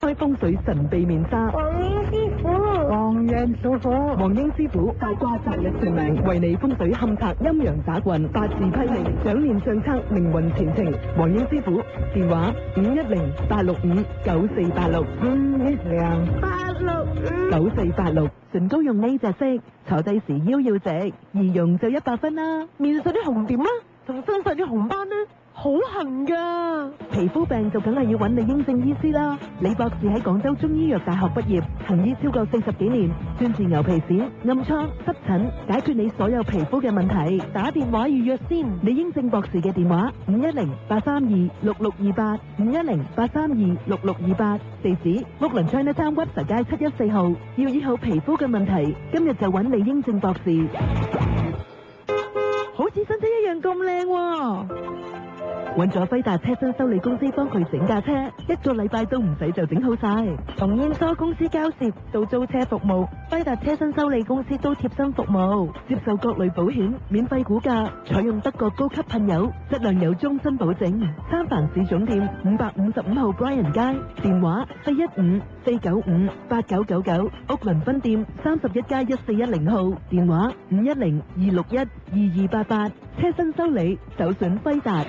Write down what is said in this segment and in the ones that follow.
開風水神秘面紗。黃英師傅大卦擇日算命，為你風水勘測陰陽打運，八字批命，掌念相測命運前程。黃英師傅電話510-865-9486，510-865-9486，唇膏用呢隻色，坐低時腰要直，易用就100分啦。面上啲紅點啦，同身上啲紅斑呢，好痕噶。皮膚病就梗係要揾李英正醫師啦。李博士喺廣州中醫藥大學畢業，行醫超過40幾年，專治牛皮癬、暗瘡、濕疹，解決你所有皮膚嘅問題。打電話預約先。李英正博士嘅電話510-832-6628 510-832-6628，地址屋倫 Chinatown 屈臣街714號。要醫好皮膚嘅問題，今日就揾李英正博士。好似新車一樣咁靚喎。揾咗輝達車身修理公司幫佢整架車，1個禮拜都唔使就整好晒。從驗收公司交涉到租車服務，輝達車身修理公司都貼身服務，接受各類保險，免費估價，採用德國高級噴油，質量有終身保證。三藩市總店555號 Bryan 街，電話415-495-8999，屋倫分店31+1410號，電話510-261-2288，車身修理首選輝達。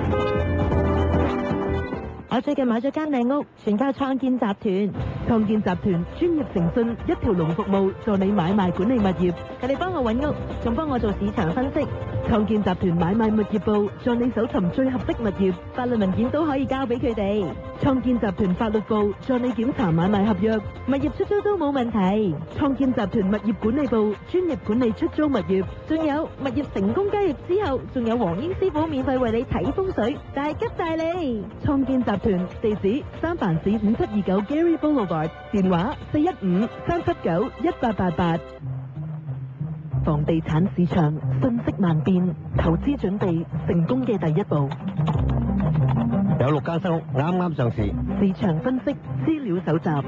我最近買咗間靚屋，全靠創建集團。創建集團專業誠信，一條龍服務，助你買賣管理物業。佢哋幫我揾屋，仲幫我做市場分析。創建集團買賣物業部，助你搜尋最合適物業，法律文件都可以交俾佢哋。創建集團法律部，助你檢查買賣合約，物業出租都冇問題。創建集團物業管理部，專業管理出租物業。仲有物業成功交易之後，仲有黃英師傅免費為你睇風水，大吉大利。創建集團地址三藩市5729 Gary Boulevard， 電話415-379-1888。房地產市場瞬息萬變，投資準備成功嘅第一步。 有6間新屋啱啱上市， 市場分析資料搜集。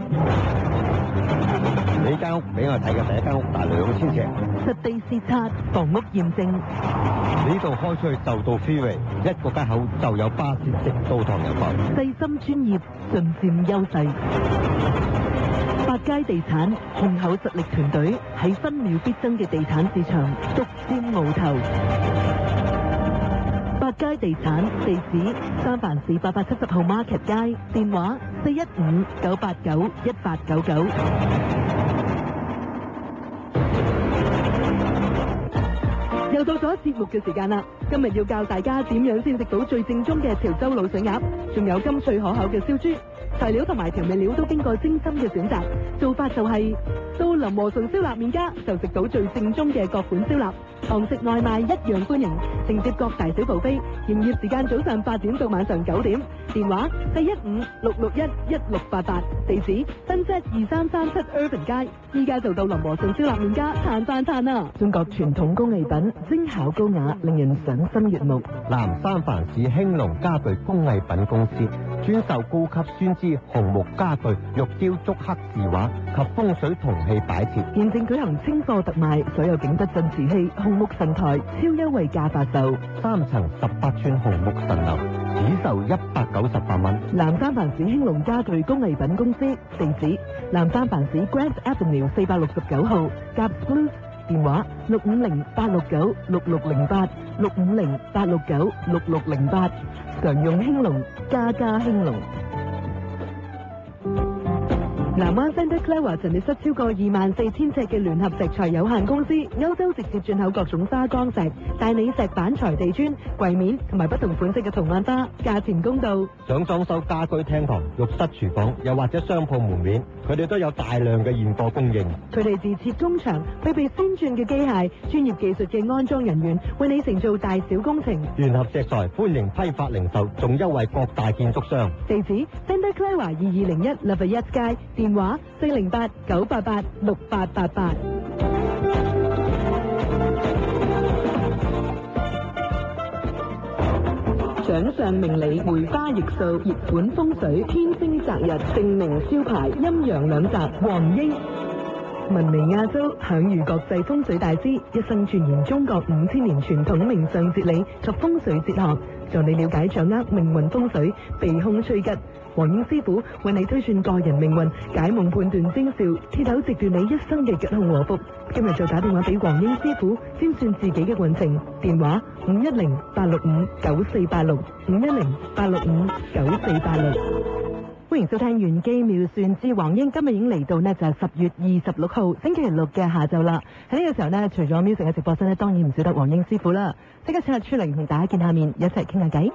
呢間屋俾我睇嘅第一間屋大2000尺， 實地視察，房屋驗證。 呢度開出去就到 freeway， 一個街口就有巴士直到唐人坊。 細心專業，盡佔優勢。百佳地產雄厚實力團隊喺分秒必爭嘅地產市場獨佔鰲頭。百佳地產地址三藩市870號 Market 街，電話415-989-1899。又到咗節目嘅時間啦！今日要教大家點樣先食到最正宗嘅潮州滷水鴨，仲有甘脆可口嘅燒豬。材料同埋調味料都經過精心嘅選擇，做法就係到林和順燒臘麵家就食到最正宗嘅各款燒臘，堂食外賣一樣歡迎，承接各大小buffet飛，營業時間早上8點到晚上9點，電話415-661-1688，地址新街2337 Urban 街，依家就到林和順燒臘麵家嘆翻餐啦！中國傳統工藝品，精巧高雅，令人賞心悅目。 南三藩市興隆家具工藝品公司專售高級酸枝紅木家具、玉雕竹刻字畫及風水銅器擺設。 現正舉行清貨特賣，所有景德鎮瓷器、紅木神台超優惠價發售 ，3層18寸紅木神樓只售198蚊。 南三藩市興隆家具工藝品公司，地址南三藩市 Grant Avenue 469號 Gabs Blues， 電話650-869-6608 650-869-6608，常用興隆，家家興隆。南灣 Santa Clara 陳列室超過24000尺嘅聯合石材有限公司，歐洲直接進口各種花崗石、大理石板材地磚、櫃面同埋不同款式嘅圖案花，價錢公道。 想裝修家居廳堂、浴室、廚房，又或者商鋪門面，佢哋都有大量嘅現貨供應。 佢哋自設工場，配備先進嘅機械、專業技術嘅安裝人員，為你承做大小工程。 聯合石材歡迎批發零售，仲優惠各大建築商。 地址 Santa Clara 2201 Lafayette 街，電話408-988-6888。掌上明理，梅花易數，熱管風水，天星擇日，正明招牌，陰陽兩擇，黃英。 聞名亞洲，享譽國際風水大師，一生鑽研中國5000年傳統命相哲理及風水哲學，助你了解掌握命運風水，避凶趨吉。黃英師傅為你推算個人命運，解夢判斷徵兆，鐵口直斷你一生嘅吉凶禍福。今日就打電話俾黃英師傅，先算自己嘅運程。電話510-865-9486 510-865-9486。歡迎收聽玄機妙算之黃英，今日已經嚟到呢，就係10月26號星期六嘅下晝啦。喺呢個時候呢，除咗 music 嘅直播室呢，當然唔少得黃英師傅啦。即刻請阿出嚟同大家見下面，一齊傾下偈。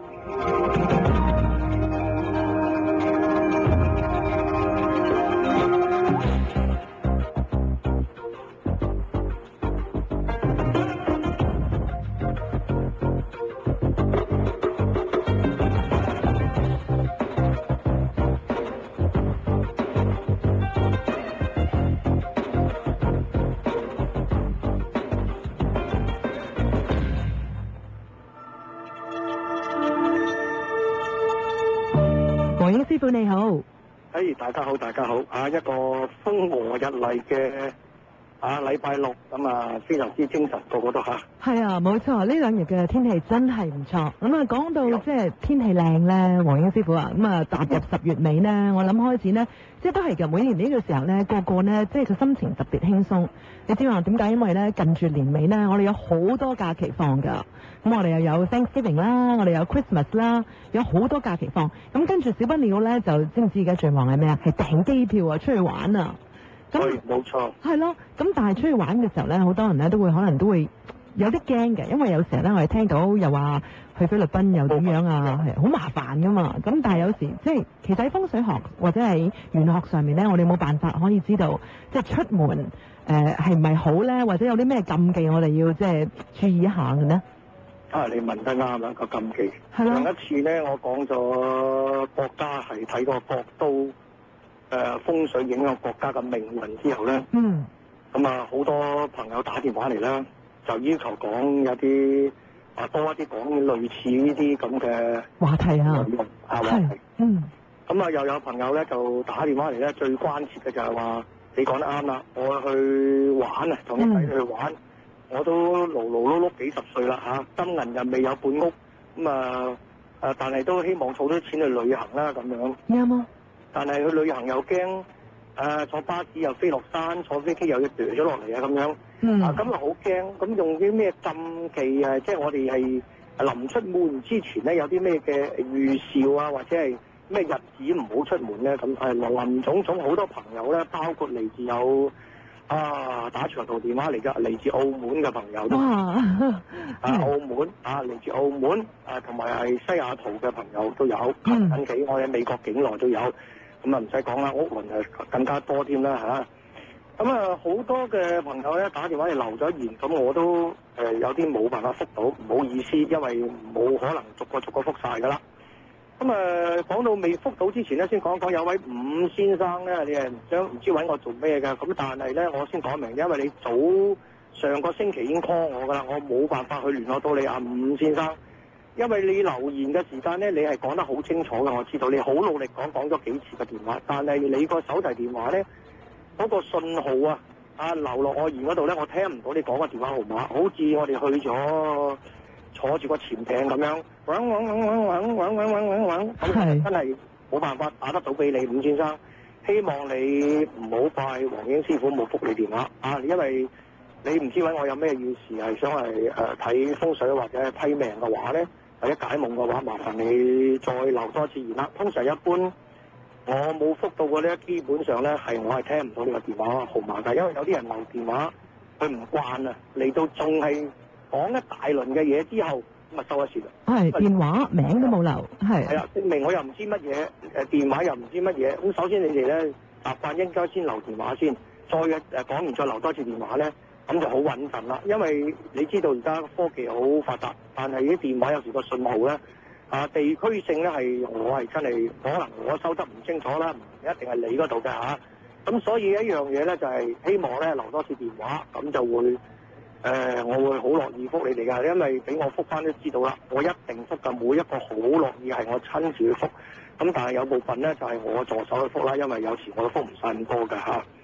黃英師傅你好， 大家好，大家好啊！一個風和日麗嘅禮拜六，咁非常之精神，個個都嚇。 係啊，冇錯，呢兩日嘅天氣真係唔錯。咁講到即係天氣靚咧，黃英師傅啊，踏入10月尾呢，我諗開始呢，即係都係嘅。每年呢個時候呢，個個呢，即係個心情特別輕鬆。你知話點解？因為呢，近住年尾呢，我哋有好多假期放㗎。咁我哋又有 Thanksgiving 啦，我哋有 Christmas 啦，有好多假期放。咁跟住小不了呢，就知唔知而家最忙係咩啊？係訂機票啊，出去玩啊！ 咁冇錯。係咯，咁但係出去玩嘅時候呢，好多人呢可能都會有啲驚嘅，因為有時候呢，我哋聽到又話去菲律賓又點樣啊，係好麻煩噶嘛。咁但係有時即係其實喺風水學或者係玄學上面呢，我哋冇辦法可以知道即係出門係唔係好呢？或者有啲咩禁忌我哋要即係注意一下嘅呢？ 你問得啱啦，個禁忌。 係咯。 上一次呢，我講咗國家係睇個國都風水影響國家嘅命運之後呢。咁好多朋友打電話嚟啦，就要求講有啲多一啲講類似呢啲咁嘅話題啊， 話題。咁又有朋友咧就打電話嚟咧，最關切嘅就係話你講得啱啦，我去玩啊，同啲仔去玩，我都勞勞碌碌幾十歲啦金銀又未有半屋，咁但係都希望儲到錢去旅行啦咁樣。 啱啊！ 但係去旅行又驚。坐巴士又飛落山，坐飛機又要掉咗落嚟咁樣。咁啊好驚。咁用啲咩禁忌啊？即係我哋係臨出門之前咧，有啲咩嘅預兆啊，或者係咩日子唔好出門咧？咁林種種好多朋友咧，包括嚟自有打長途電話嚟㗎，嚟自澳門嘅朋友都澳門嚟自澳門同埋係西雅圖嘅朋友都有。近期我喺美國境內都有。咁唔使講啦，屋雲更加多添啦咁好多嘅朋友咧打電話嚟留咗言，咁我都有啲冇辦法覆到，唔好意思，因為冇可能逐個覆晒噶啦。咁講到未覆到之前咧，先講講有位伍先生咧，你唔知揾我做咩㗎？咁但係咧，我先講明，因為你早上個星期已經 call 我噶啦，我冇辦法去聯絡到你伍先生。因為你留言嘅時間咧，你係講得好清楚嘅，我知道你好努力講咗幾次嘅電話，但係你個手提電話咧嗰個信號流落我言嗰度咧，我聽唔到你講個電話號碼，好似我哋去咗坐住個潛艇咁樣，咁真係冇辦法打得到俾你，伍先生。希望你唔好怪黃英師傅冇覆你電話因為你唔知揾我有咩要事係想係睇風水或者係批命嘅話咧。或者解夢嘅話，麻煩你再留多次言啦。通常一般我冇覆到嘅咧，基本上咧係我係聽唔到你個電話號碼㗎，因為有啲人留電話佢唔慣啊，嚟到仲係講一大輪嘅嘢之後，咁啊收一線啦。 係電話名都冇留，係證明我又唔知乜嘢，電話又唔知乜嘢。咁首先你哋咧習慣應該先留電話先，再講完再留多次電話咧。咁就好穩陣啦，因為你知道而家科技好發達，但係啲電話有時個信號咧，地區性咧我係真係可能我收得唔清楚啦，唔一定係你嗰度嘅咁所以一樣嘢咧就係希望咧留多次電話，咁就會我會好樂意覆你哋㗎，因為俾我覆翻都知道啦，我一定覆㗎，每一個好樂意係我親自去覆，咁但係有部分咧就係我助手去覆啦，因為有時我都覆唔晒咁多㗎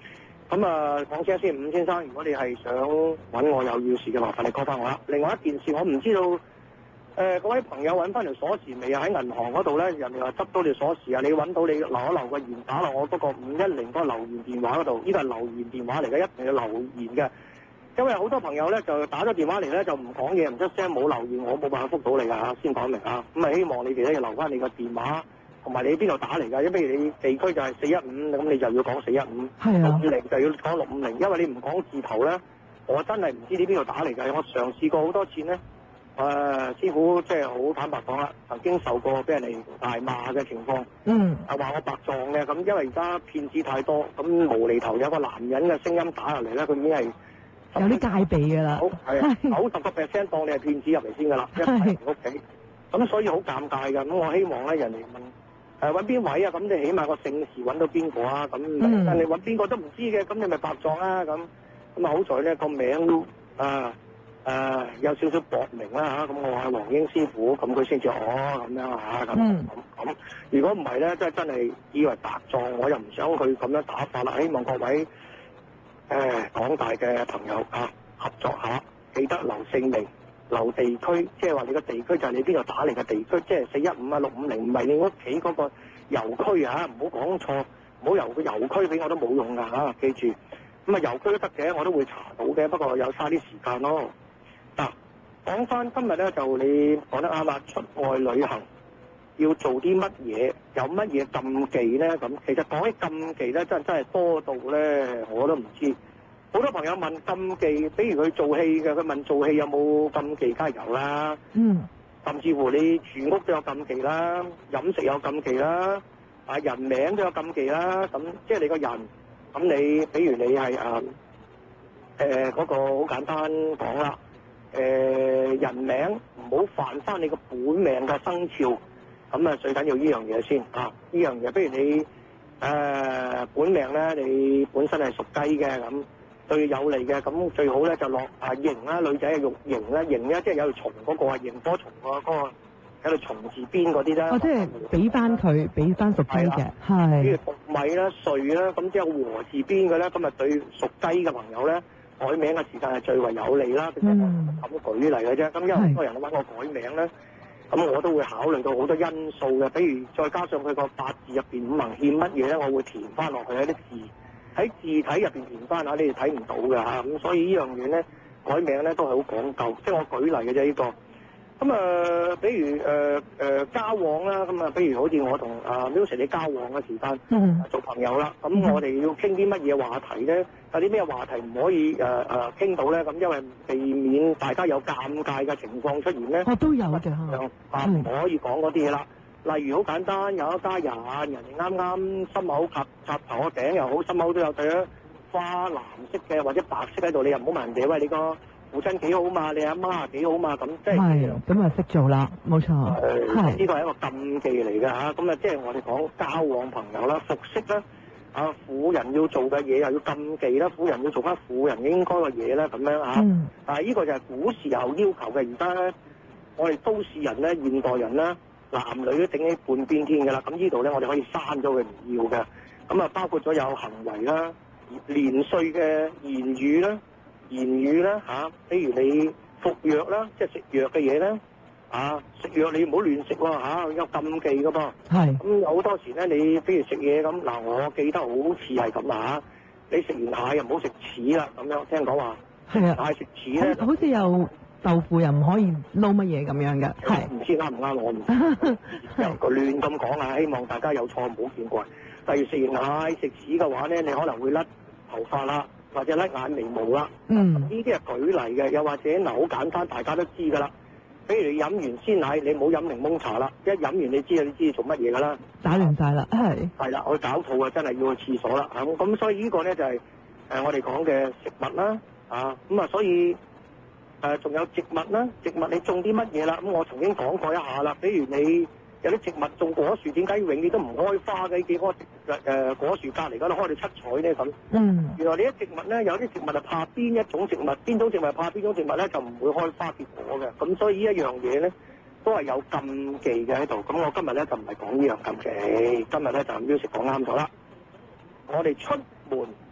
咁啊，講聲先，伍先生，如果你係想揾我有要事嘅，麻煩你 call 翻我啦。另外一件事，我唔知道嗰位朋友揾翻條鎖匙未啊？喺銀行嗰度咧，人哋話執到條鎖匙啊，你揾到你留一留個言打落我嗰個510嗰個留言電話嗰度，呢個係留言電話嚟嘅，一定要留言嘅。因為好多朋友咧就打咗電話嚟咧就唔講嘢唔出聲冇留言，我冇辦法覆到你㗎嚇，先講明啊。咁啊希望你哋咧要留翻你個電話同埋你邊度打嚟㗎，因為譬如你地區就係415，咁你就要講415， 係啊 650就要講650，因為你唔講字頭咧，我真係唔知你邊度打嚟㗎。我嘗試過好多次咧，師傅即係好坦白講啦，曾經受過俾人哋大罵嘅情況，話我白撞嘅，咁因為而家騙子太多，咁無厘頭有個男人嘅聲音打入嚟咧，佢已經係有啲戒備㗎啦， 好係啊，90%當你係騙子入嚟先㗎啦，一喺屋企，咁所以好尷尬㗎。咁我希望咧人哋問揾邊位啊，咁你起碼個姓氏揾到邊個啊？咁但你揾邊個都唔知嘅，咁你咪白撞啦咁。咁啊好在咧個名都有少少薄名啦嚇，咁我係黃英師傅，咁佢先至咁樣嚇咁。如果唔係咧，真係以為白撞，我又唔想佢咁樣打法啦。希望各位廣大嘅朋友合作下，記得留姓名、留地區，即係話你個地區就係你邊度打嚟嘅地區，即係415啊、650，唔係你屋企嗰個郵區嚇，唔好講錯，唔好郵個郵區俾我都冇用㗎嚇，記住。咁啊郵區都得嘅，我都會查到嘅，不過有嘥啲時間咯。嗱，講翻今日咧就你講得啱啦，出外旅行要做啲乜嘢，有乜嘢禁忌咧？咁其實講起禁忌咧，真係多到咧我都唔知。好多朋友問禁忌，比如佢做戲嘅，佢問做戲有冇禁忌，梗係有啦。甚至乎你住屋都有禁忌啦，飲食有禁忌啦，人名都有禁忌啦。咁即係你個人，咁你比如你係嗰個好簡單講啦，人名唔好犯翻你個本命嘅生肖，咁啊最緊要呢樣嘢先呢樣嘢，比如你本命咧，你本身係屬雞嘅咁。對有利嘅，咁最好咧就落刑啦，女仔係用刑啦，刑咧即係有條蟲嗰個啊，刑多蟲嗰個有條蟲字邊嗰啲啦。 即係俾翻佢，俾翻屬雞嘅，係。 譬如粟米啦、穗啦，咁即係和字邊嘅咧，咁啊對屬雞嘅朋友咧，改名嘅時間係最為有利啦。咁舉例嘅啫，咁因為好多人都揾我改名咧，咁我都會考慮到好多因素嘅，比如再加上佢個八字入邊五行欠乜嘢咧，我會填翻落去一啲字。喺字體入邊填翻下，你哋睇唔到㗎嚇，咁所以呢樣嘢咧改名咧都係好講究，即係我舉例嘅啫呢個。咁比如交往啦，咁比如好似我同Music 你交往嘅時間，做朋友啦，咁我哋要傾啲乜嘢話題咧？有啲咩話題唔可以傾到咧？咁因為避免大家有尷尬嘅情況出現咧， 都有嘅嚇， 唔可以講嗰啲嘢啦。例如好簡單，有一家人哋啱啱心口插頭個頂又好，心口都有對花藍色嘅或者白色喺度，你又唔好問人哋，喂，你個父親幾好嘛，你阿媽幾好嘛，咁即係咁啊識做啦，冇錯， 呢個係一個禁忌嚟嘅嚇，咁即係我哋講交往朋友啦，服飾啦，婦人要做嘅嘢又要禁忌啦，婦人要做翻婦人應該嘅嘢啦，咁樣嚇，但係呢個就係古時候要求嘅，而家咧我哋都市人咧、現代人咧。男女都整起半邊天㗎啦，咁呢度咧我哋可以刪咗佢唔要嘅，咁包括咗有行為啦、年歲嘅言語啦比如你服藥啦，即係食藥嘅嘢咧食藥你唔好亂食喎有禁忌㗎噃，咁有好多時咧你譬如食嘢咁嗱，我記得好似係咁你食完蟹又唔好食柿啦，咁樣聽講話蟹食柿咧， 好似又。豆腐又唔可以撈乜嘢咁樣嘅， 唔知啱唔啱我唔又亂咁講希望大家有錯唔好見怪。例如食完蟹食屎嘅話咧，你可能會甩頭髮啦，或者甩眼眉毛啦。呢啲係舉例嘅，又或者嗱好簡單，大家都知㗎啦。比如你飲完鮮奶，你唔好飲檸檬茶啦，一飲完你知做乜嘢㗎啦？ 打亂晒啦， 係啦，我搞肚真係要去廁所啦。咁所以呢個咧就係我哋講嘅食物啦，所以。仲有植物啦，植物你種啲乜嘢啦？咁我曾經講過一下啦，比如你有啲植物種果樹，點解永遠都唔開花嘅？幾棵果樹隔離嗰度開到七彩咧咁。原來你啲植物咧，有啲植物係怕邊一種植物，邊種植物怕邊種植物咧，就唔會開花結果嘅。咁所以呢一樣嘢咧，都係有禁忌嘅喺度。咁我今日咧就唔係講呢樣禁忌，今日咧就Music講啱咗啦。我哋出門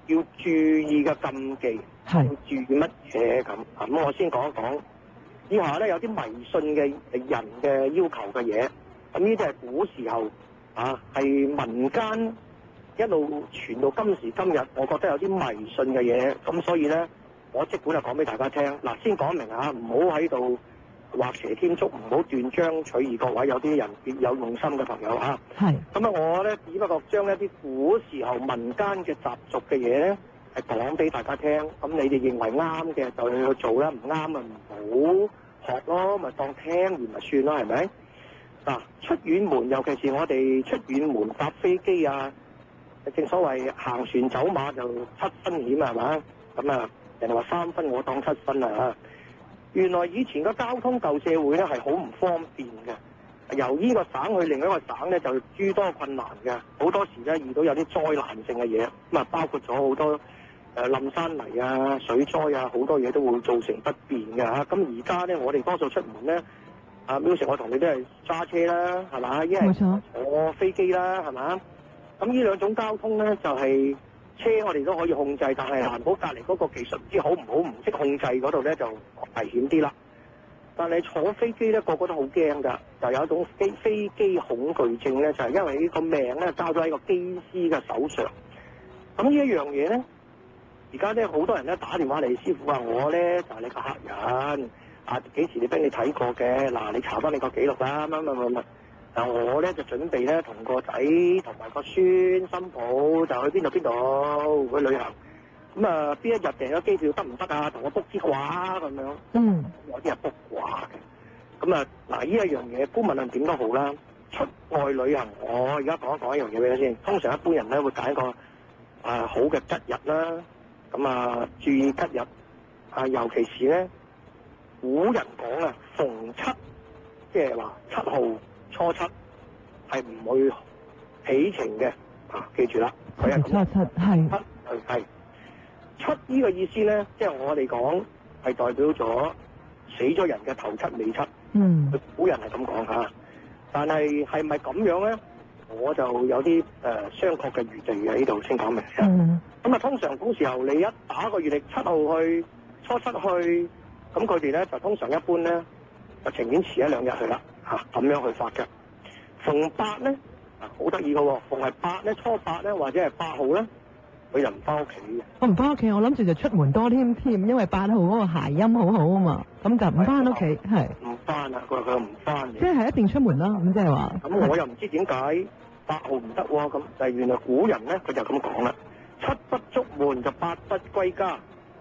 要注意嘅禁忌， 係要注意乜嘢咁？咁我先講一講。以下咧有啲迷信嘅人嘅要求嘅嘢，咁呢啲係古時候係民間一路傳到今時今日，我覺得有啲迷信嘅嘢，咁所以咧我即管就講俾大家聽。嗱，先講明唔好喺度畫蛇添足，唔好斷章取義，各位有啲人別有用心嘅朋友係。 咁我咧只不過將一啲古時候民間嘅習俗嘅嘢咧係講俾大家聽，咁你哋認為啱嘅就去做啦，唔啱咪唔好學咯，咪當聽完咪算咯，係咪？嗱，出遠門，尤其是我哋出遠門搭飛機正所謂行船走馬就7分險係嘛？咁人哋話3分，我當7分啦。原來以前嘅交通舊社會咧係好唔方便嘅，由呢個省去另一個省咧就諸多困難嘅，好多時咧遇到有啲災難性嘅嘢，咁包括咗好多冧山泥水災好多嘢都會造成不便嘅嚇。咁而家咧我哋多數出門咧，Music我同你都係揸車啦，係嘛？一係坐飛機啦，係嘛？咁呢兩種交通咧就係車我哋都可以控制，但係難保隔離嗰個技術唔知好唔好，唔識控制嗰度咧就危險啲啦。但係坐飛機咧個個都好驚㗎，就有一種飛機恐懼症咧，就係因為呢個命咧交咗喺個機師嘅手上。咁呢一樣嘢咧，而家咧好多人咧打電話嚟，師傅話我咧就係你個客人幾時你俾你睇過嘅，嗱你查翻你個記錄啦，乜。嗱我咧就準備咧同個仔同埋個孫新抱就去邊度去旅行。咁邊一日訂咗機票得唔得啊？同我 book 支卦咁樣。有啲人 book 卦嘅。咁嗱呢一樣嘢，無論點都好啦。出外旅行，我而家講一樣嘢俾你先。通常一般人咧會揀一個好嘅吉日啦。咁注意吉日尤其是咧古人講逢七，即係話7號初七係唔會起程嘅。記住啦，佢係初七係七呢個意思咧，即係我哋講係代表咗死咗人嘅頭七尾七。古人係咁講嚇，但係係咪咁樣咧？我就有啲商榷嘅餘地嘅，呢度先講明先。咁通常古時候你一打個月曆7號去，初七去，咁佢哋咧就通常一般咧就情願遲1-2日去啦咁樣去發嘅。逢8咧好得意嘅喎，逢係8咧，初8咧或者係8號咧，佢就唔翻屋企嘅。 我唔翻屋企，我諗住就出門多添，因為8號嗰個諧音好好啊嘛，咁就唔翻屋企，係唔翻啊！佢唔翻嘅， 即係一定出門啦。咁即係話， 咁我又唔知點解8號唔得喎。咁但係原來古人咧佢就咁講啦：7不出門就8不歸家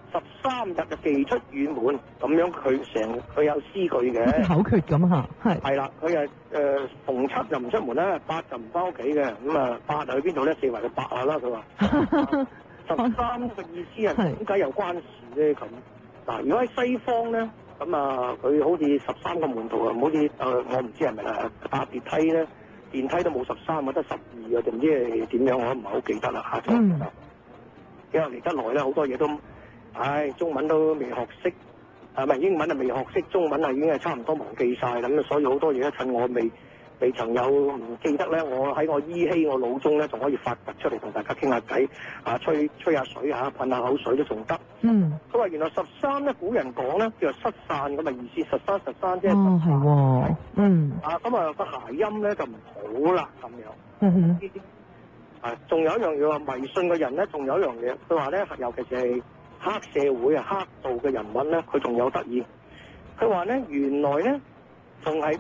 ，13日就忌出遠門。咁樣佢有詩句嘅， 口訣咁嚇， 係啦，佢逢7就唔出門啦，8就唔翻屋企嘅。咁8去邊度咧？四圍去8下啦，佢話。13嘅意思係點解有關事咧？咁嗱，如果喺西方咧，咁佢好似13個門徒好似我唔知係咪搭電梯咧，電梯都冇13，得12啊，定唔知係點樣，我唔係好記得啦嚇。因為嚟得耐咧，好多嘢都中文都未學識，咪英文未學識，中文已經係差唔多忘記晒咁，所以好多嘢咧趁我未曾有唔記得咧，我喺我依稀我腦中咧仲可以發掘出嚟同大家傾下偈，吹下水噴下口水都仲得。佢話原來13咧，古人講咧叫做失散咁嘅意思，13即係係喎。 咁個諧音咧就唔好啦咁樣。仲有一樣嘢話迷信嘅人咧，仲有一樣嘢，佢話咧，尤其是係黑社會黑道嘅人物咧，佢仲有得意。佢話咧，原來咧仲係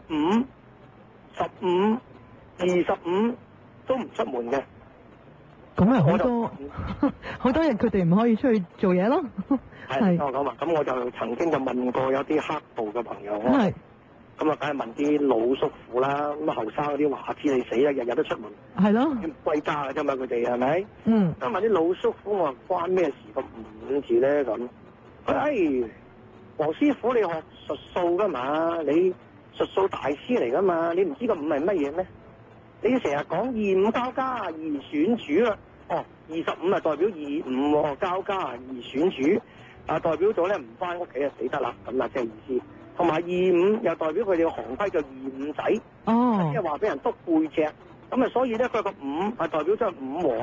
5、15、25都唔出門嘅。 咁咪好多日佢哋唔可以出去做嘢咯。 係我講嘛，咁我就曾經就問過有啲黑道嘅朋友，咁梗係問啲老叔父啦，咁後生嗰啲話知你死啦，日日都出門， 係咯， 歸家嘅啫嘛，佢哋係咪？ 咁問啲老叔父我話關咩事個5字咧咁？佢黃師傅你學術數噶嘛？你術數大師嚟噶嘛？你唔知個5係乜嘢咩？你成日講25交加而選主啦，25代表25交加而選主，代表咗咧唔翻屋企死得啦，咁即係意思。同埋25又代表佢哋個行規叫25仔，即係話俾人篤背脊。咁所以咧佢個5係代表咗5黃，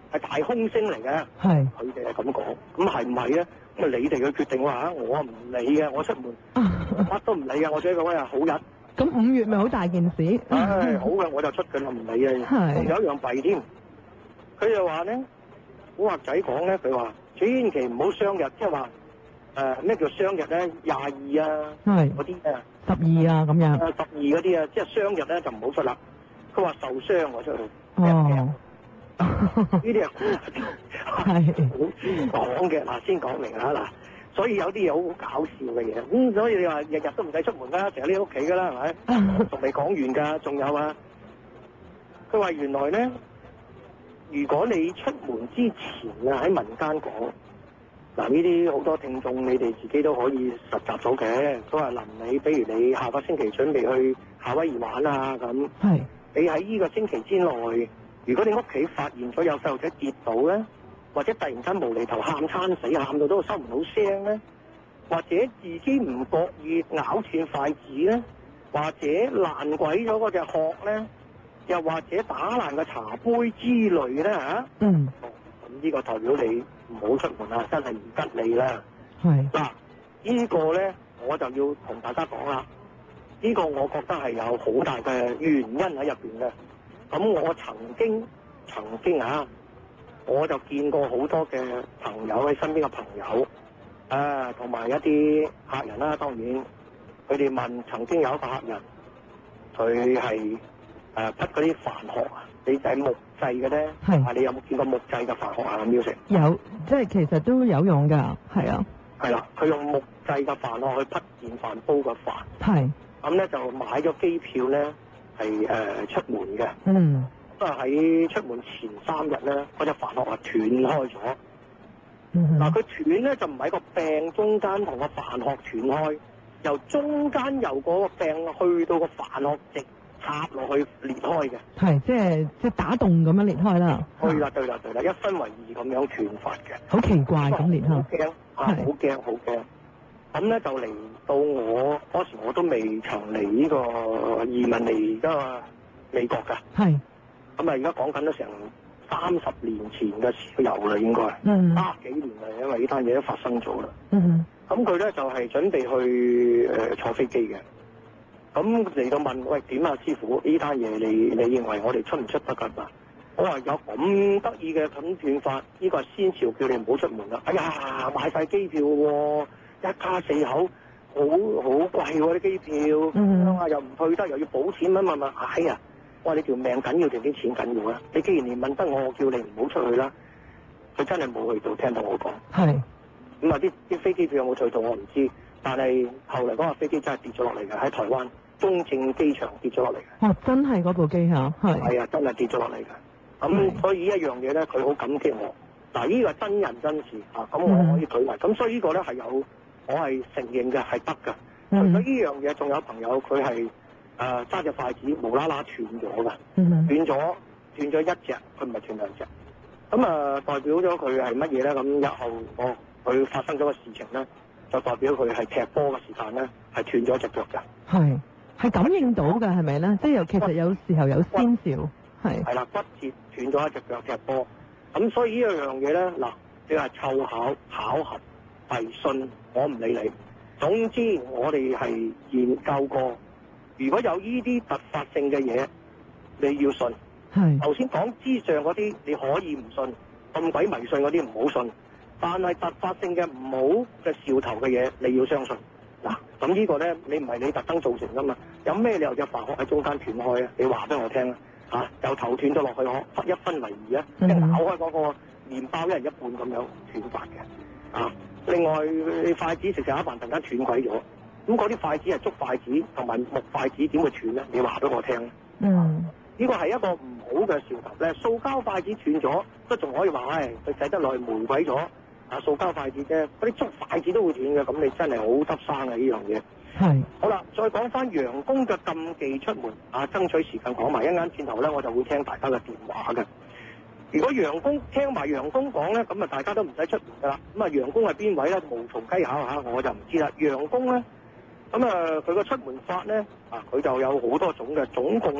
係大空星嚟嘅。 係。 佢哋係咁講，咁係唔係咧？咁啊你哋嘅決定喎，我唔理嘅，我出門乜都唔理嘅，我最嗰日好日。 咁5月咪好大件事？ 唉，好嘅，我就出嘅，我唔理嘅。 係。 仲有一樣弊添，佢就話咧，古惑仔講咧，佢話千祈唔好雙日，即係話咩叫雙日咧？22啊， 係嗰啲啊 ，12啊咁樣。 12嗰啲啊，即係雙日咧就唔好出啦。佢話受傷我出去。 哦。 呢啲係係講嘅，嗱先講明啊嗱，所以有啲嘢好搞笑嘅嘢，咁所以你話日日都唔使出門啦，成日匿屋企噶啦，係咪？仲未講完㗎，仲有啊，佢話原來咧，如果你出門之前啊喺民間講，嗱呢啲好多聽眾你哋自己都可以實習到嘅，都係臨尾，比如你下個星期準備去夏威夷玩啊咁， 係你喺呢個星期之內。如果你屋企發現咗有細路仔跌倒咧，或者突然間無厘頭喊餐死，喊到都收唔到聲咧，或者自己唔覺意咬斷筷子咧，或者爛鬼咗嗰隻殼咧，又或者打爛個茶杯之類咧嚇，咁呢個代表你唔好出門啦，真係唔吉利啦。 係嗱，呢個咧我就要同大家講啦，呢個我覺得係有好大嘅原因喺入邊嘅。咁我曾經啊，我就見過好多嘅朋友喺身邊嘅朋友，同埋一啲客人啦，當然佢哋問曾經有一個客人，佢係滗嗰啲飯殼啊，你就係木製嘅咧，你有冇見過木製嘅飯殼啊？Music 有，即係其實都有用㗎，係啊。係啦，佢用木製嘅飯殼去滗電飯煲嘅飯。係。咁咧就買咗機票咧。係出門嘅，咁啊喺出門前3日咧，嗰隻飯殼啊斷開咗。嗱佢斷咧就唔係個柄中間同個飯殼斷開，由中間由嗰個柄去到個飯殼直插落去裂開嘅。係即係打洞咁樣裂開啦。對啦，一分為2咁樣斷法嘅。好奇怪咁裂開。好驚好驚。咁咧就嚟到我嗰時我都未曾嚟呢個移民嚟而家美國㗎。係。咁啊而家講緊都成30年前嘅事有啦，應該。30幾年啦，因為呢單嘢都發生咗啦。咁佢咧就係準備去坐飛機嘅。咁嚟到問喂點啊師傅？呢單嘢你認為我哋出唔出得㗎？我話有咁得意嘅咁斷法，呢個係先兆叫你唔好出門啦。哎呀，買晒機票喎！一家4口，好貴喎啲機票，又唔去得，又要補錢乜，哎呀！我話你條命緊要定啲錢緊要啊？你既然連問得我叫你唔好出去啦，佢真係冇去到，聽到我講。係。咁啊啲飛機票有冇退到我唔知，但係後嚟嗰架飛機真係跌咗落嚟嘅，喺台灣中正機場跌咗落嚟嘅。真係嗰部機嚇？係啊，真係跌咗落嚟嘅。咁所以呢一樣嘢咧，佢好感激我。嗱，呢個係真人真事啊，咁我可以舉例。咁所以呢個咧係有。我係承認嘅係得㗎，除咗呢樣嘢，仲有朋友佢係揸隻筷子無啦啦斷咗㗎，斷咗一隻，佢唔係斷2隻。咁代表咗佢係乜嘢咧？咁日後佢發生咗個事情咧，就代表佢係踢波嘅時間咧係斷咗隻腳㗎。係感應到㗎，係咪咧？即係其實有時候有先兆。係啦，骨折斷咗一隻腳踢波。咁所以呢樣嘢咧，嗱，你話湊巧合。迷信我唔理你，總之我哋係研究過，如果有呢啲突發性嘅嘢，你要信。係。頭先講之上嗰啲你可以唔信，咁鬼迷信嗰啲唔好信，但係突發性嘅唔好嘅兆頭嘅嘢，你要相信。嗱，咁呢個咧，你唔係你特登造成噶嘛？有咩理由隻飯殼喺中間斷開啊？你話俾我聽啊！由頭斷咗落去，可1分為2啊，即係咬開嗰個麵包1人1半咁樣斷法嘅啊！另外，你筷子食一飯突然間斷鬼咗，咁嗰啲筷子係竹筷子同埋木筷子點會斷咧？你話俾我聽。呢個係一個唔好嘅兆頭咧。塑膠筷子斷咗，都仲可以話，佢使得耐霉鬼咗。塑膠筷子啫，嗰啲竹筷子都會斷嘅，咁你真係好得生啊！呢樣嘢。係。好啦，再講翻陽公嘅禁忌出門爭取時間講埋，一陣轉頭咧我就會聽大家嘅電話嘅。如果陽公聽埋陽公講咧，咁啊大家都唔使出門噶啦。咁啊陽公係邊位咧？無從稽考嚇，我就唔知啦。陽公咧，咁佢個出門法咧佢就有好多種嘅，總共咧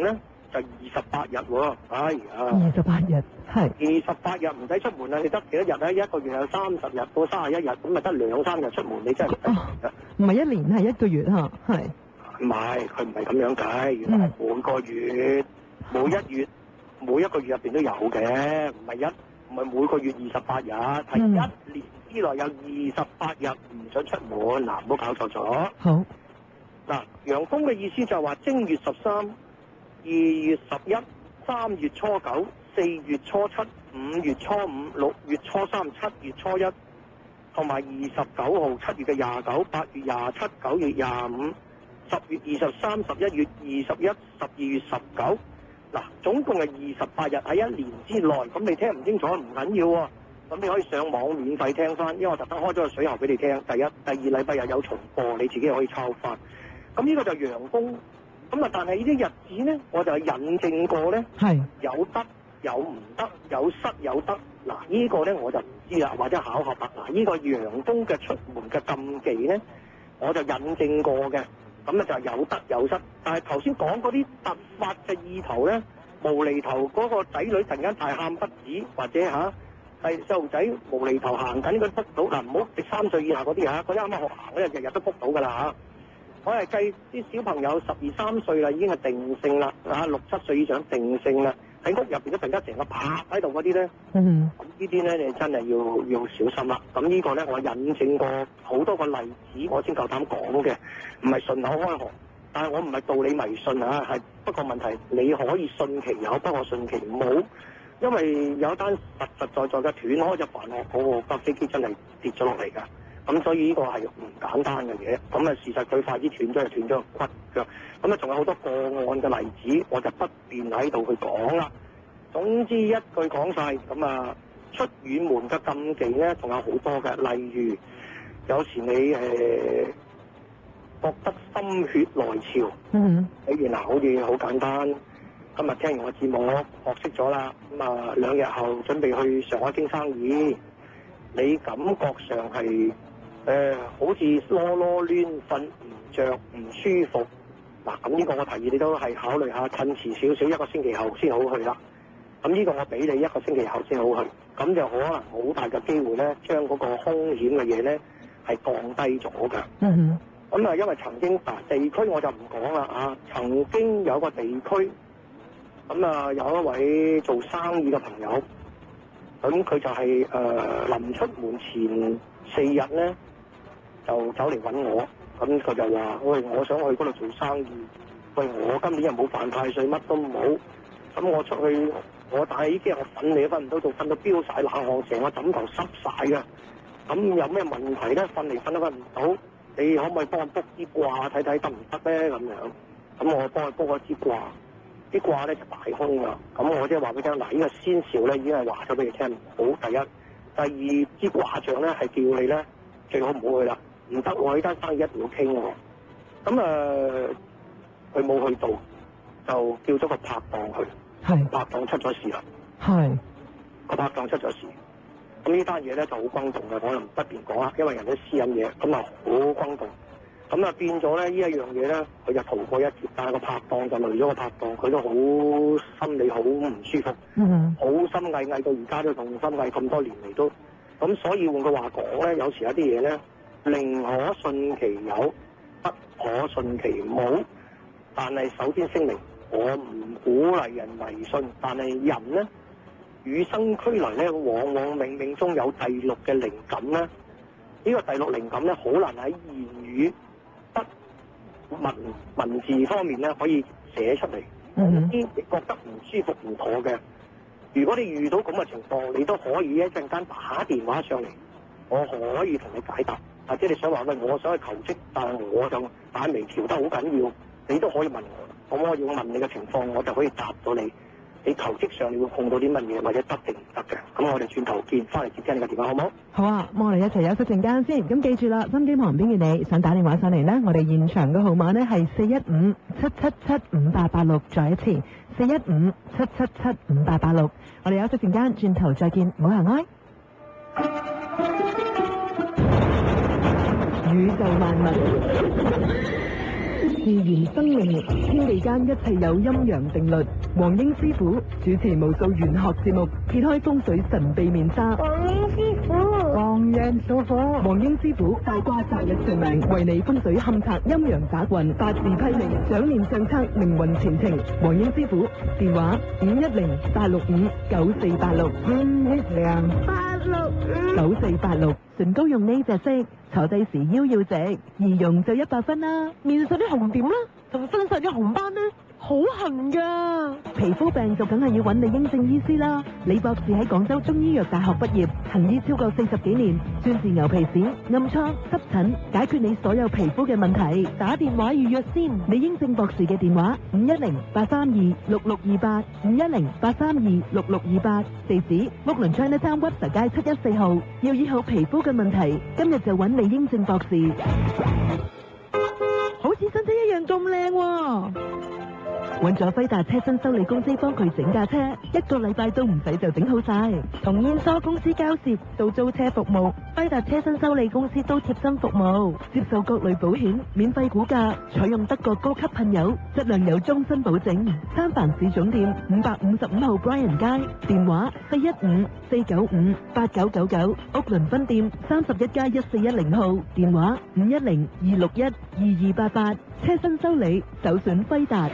就28日喎，哎呀 28日係 28日唔使出門啦，你得幾多日咧？一個月有30日到31日，咁咪得2-3日出門，你真係唔係1年係1個月嚇，係唔係佢唔係咁樣計，原來每個月、每一個月入邊都有嘅，唔係每個月28日，係1年之內有28日唔准出門，嗱唔好搞錯咗。 好嗱，陽公嘅意思就係話正月13、2月11、3月初9、4月初7、5月初5、6月初3、7月初1，同埋29號7月嘅29、8月27、9月25、10月23、11月21、12月19。嗱，總共係28日喺1年之內，咁你聽唔清楚唔緊要喎，咁你可以上網免費聽翻，因為我特登開咗個水喉俾你聽。第一、第二禮拜日有重播，你自己可以抄翻。咁呢個就陽公，咁啊，但係呢啲日子呢，我就係引證過呢，係有得有唔得，有失有得。嗱，呢個呢我就唔知啦，或者巧合啦。嗱，呢個陽公嘅出門嘅禁忌呢，我就引證過嘅。咁啊就係有得有失，但係頭先講嗰啲突發嘅意頭咧，無厘頭嗰個仔女突然間大喊不止，或者係細路仔無厘頭行緊佢撲到，嗱唔好13歲以下嗰啲嗰啲啱啱學行嗰日日都撲到㗎啦嚇。我係計啲小朋友12、13歲啦，已經係定性啦6、7歲以上定性啦，喺屋入邊都突然間成個趴喺度嗰啲咧，咁呢啲咧你真係要小心啦。咁呢個咧我引證過好多個例子，我先夠膽講嘅，唔係順口開河。但係我唔係道理迷信係不過問題你可以信其有，不過信其唔好。因為有一單實實在在嘅斷開隻帆殼，嗰個架飛機真係跌咗落嚟㗎。咁所以呢個係唔簡單嘅嘢。咁啊事實佢快啲斷咗，係斷咗個骨腳。咁啊仲有好多個案嘅例子，我就不便喺度去講啦。總之一句講晒，咁啊出遠門嘅禁忌咧，仲有好多嘅。例如有時你覺得心血來潮，比如嗱，好似好簡單。今日聽完我節目，學識咗啦。咁啊2日後準備去上海傾生意，你感覺上係好似囉囉攣，瞓唔着，唔舒服。嗱，咁呢個我提議你都係考慮下，趁遲少少1個星期後先好去啦。咁呢個我俾你1個星期後先好去，咁就可能好大嘅機會咧，將嗰個兇險嘅嘢咧係降低咗㗎。咁啊，因為曾經地區我就唔講啦曾經有個地區，咁啊有一位做生意嘅朋友，咁佢就係臨出門前4日咧，就走嚟揾我，咁佢就話：喂，我想去嗰度做生意，喂，我今年又冇犯太歲，乜都冇，咁我出去，我戴呢啲我瞓你都瞓唔到，瞓到飆晒冷汗，成個枕頭濕晒㗎，咁有咩問題咧？瞓嚟瞓都瞓唔到。你可唔可以幫我卜支卦睇睇得唔得咧？咁樣，咁我幫佢卜一支卦，啲卦咧就大空㗎。咁我即係話俾你聽，嗱，呢個先兆咧已經係話咗俾你聽，好。第一，第二支卦象咧係叫你咧最好唔好去啦，唔得我呢單生意一定要傾喎。咁佢冇去到，就叫咗個拍檔去，拍檔出咗事啦，個拍檔出咗事。咁呢單嘢咧就好轟動嘅，我又不便講啦，因為人哋私隱嘢，咁啊好轟動，咁啊變咗咧呢一樣嘢咧，佢就逃過一劫，但係個拍檔就累咗個拍檔，佢都好心理好唔舒服，好心翳到而家都仲心翳咁多年嚟都，咁所以換句話講咧，有時有啲嘢咧，寧可信其有，不可信其冇。但係首先聲明，我唔鼓勵人迷信，但係人咧。與生俱來咧，往往冥冥中有第6嘅靈感咧。呢個第6靈感咧，好難喺言語、文字方面咧可以寫出嚟。啲你覺得唔舒服、唔妥嘅，如果你遇到咁嘅情況，你都可以一陣間打電話上嚟，我可以同你解答。或者你想話喂，我想去求職，但係我就眼眉調得好緊要，你都可以問我。咁我要問你嘅情況，我就可以答到你。你求職上你會碰到啲乜嘢，或者得定唔得嘅？咁我哋轉頭見，翻嚟接聽你嘅電話好唔好？好啊， 我哋一齊休息陣間先。咁記住啦，身邊旁邊嘅你想打電話上嚟呢，我哋現場嘅號碼呢係415-777-5886，再一次415-777-5886。我哋休息陣間，轉頭再見，唔好行開。宇宙萬物。 自然生命，天地間一切有陰陽定律。黃英師傅主持無數玄學節目，揭開風水神秘面紗。 黃英師傅，黃人屬火。 黃英師傅大卦擇日長命，為你風水勘察陰陽雜運，八字批命，掌念相測命運前程。黃英師傅電話510-865-9486。510-865-9486。唇膏用呢隻色，坐低時腰要直，易用就100分啦。面上啲紅點啦，同身上啲紅斑呢，好痕噶。皮膚病就梗係要揾李英正醫師啦。李博士喺廣州中醫藥大學畢業，行醫超過40幾年，專治牛皮癬、暗瘡、濕疹，解決你所有皮膚嘅問題。打電話預約先。李英正博士嘅電話510-832-6628 510-832-6628，地址屋倫 Chinatown Webster 街714號。要醫好皮膚嘅問題，今日就揾李英正博士。好似新車一樣咁靚喎。揾咗輝達車身修理公司幫佢整架車，1個禮拜都唔使就整好晒。同燕梳公司交涉到租車服務，輝達車身修理公司都貼心服務，接受各類保險，免費估價，採用德國高級噴油，質量有終身保證。三藩市總店555號 Bryan 街，電話415-495-8999，屋倫分店31+1410號，電話510-261-2288，車身修理首選輝達。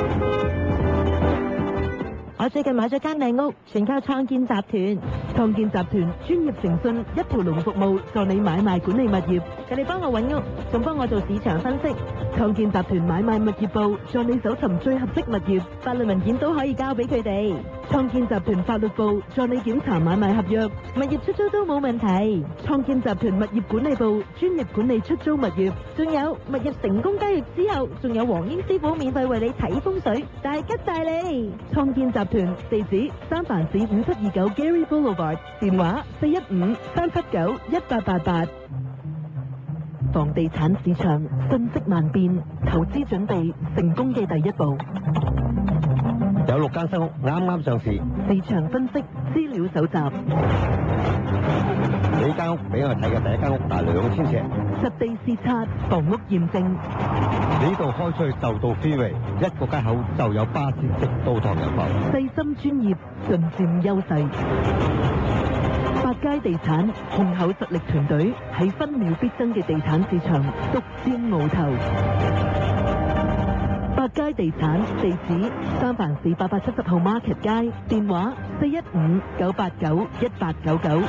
我最近買咗間靚屋，全靠創建集團。創建集團專業誠信，一條龍服務，助你買賣管理物業。佢哋幫我揾屋，仲幫我做市場分析。創建集團買賣物業部助你搜尋最合適物業，法律文件都可以交俾佢哋。創建集團法律部助你檢查買賣合約，物業出租都冇問題。創建集團物業管理部專業管理出租物業，仲有物業成功交易之後，仲有黃英師傅免費為你睇風水，大吉大利。創建集團地址三藩市5729 Gary Boulevard， 電話415-379-1888。房地產市場瞬息萬變，投資準備成功嘅第一步。 有6間新屋啱啱上市， 市場分析資料搜集， 呢間屋俾我睇嘅第一間屋大2000尺， 實地視察，房屋驗證。 呢度開出去就到 freeway， 一個街口就有巴士直到唐人埠。 細心專業，盡佔優勢。百佳地產雄厚實力團隊喺分秒必爭嘅地產市場獨佔鰲頭。百佳地產地址三藩市870號 Market 街，電話415-989-1899。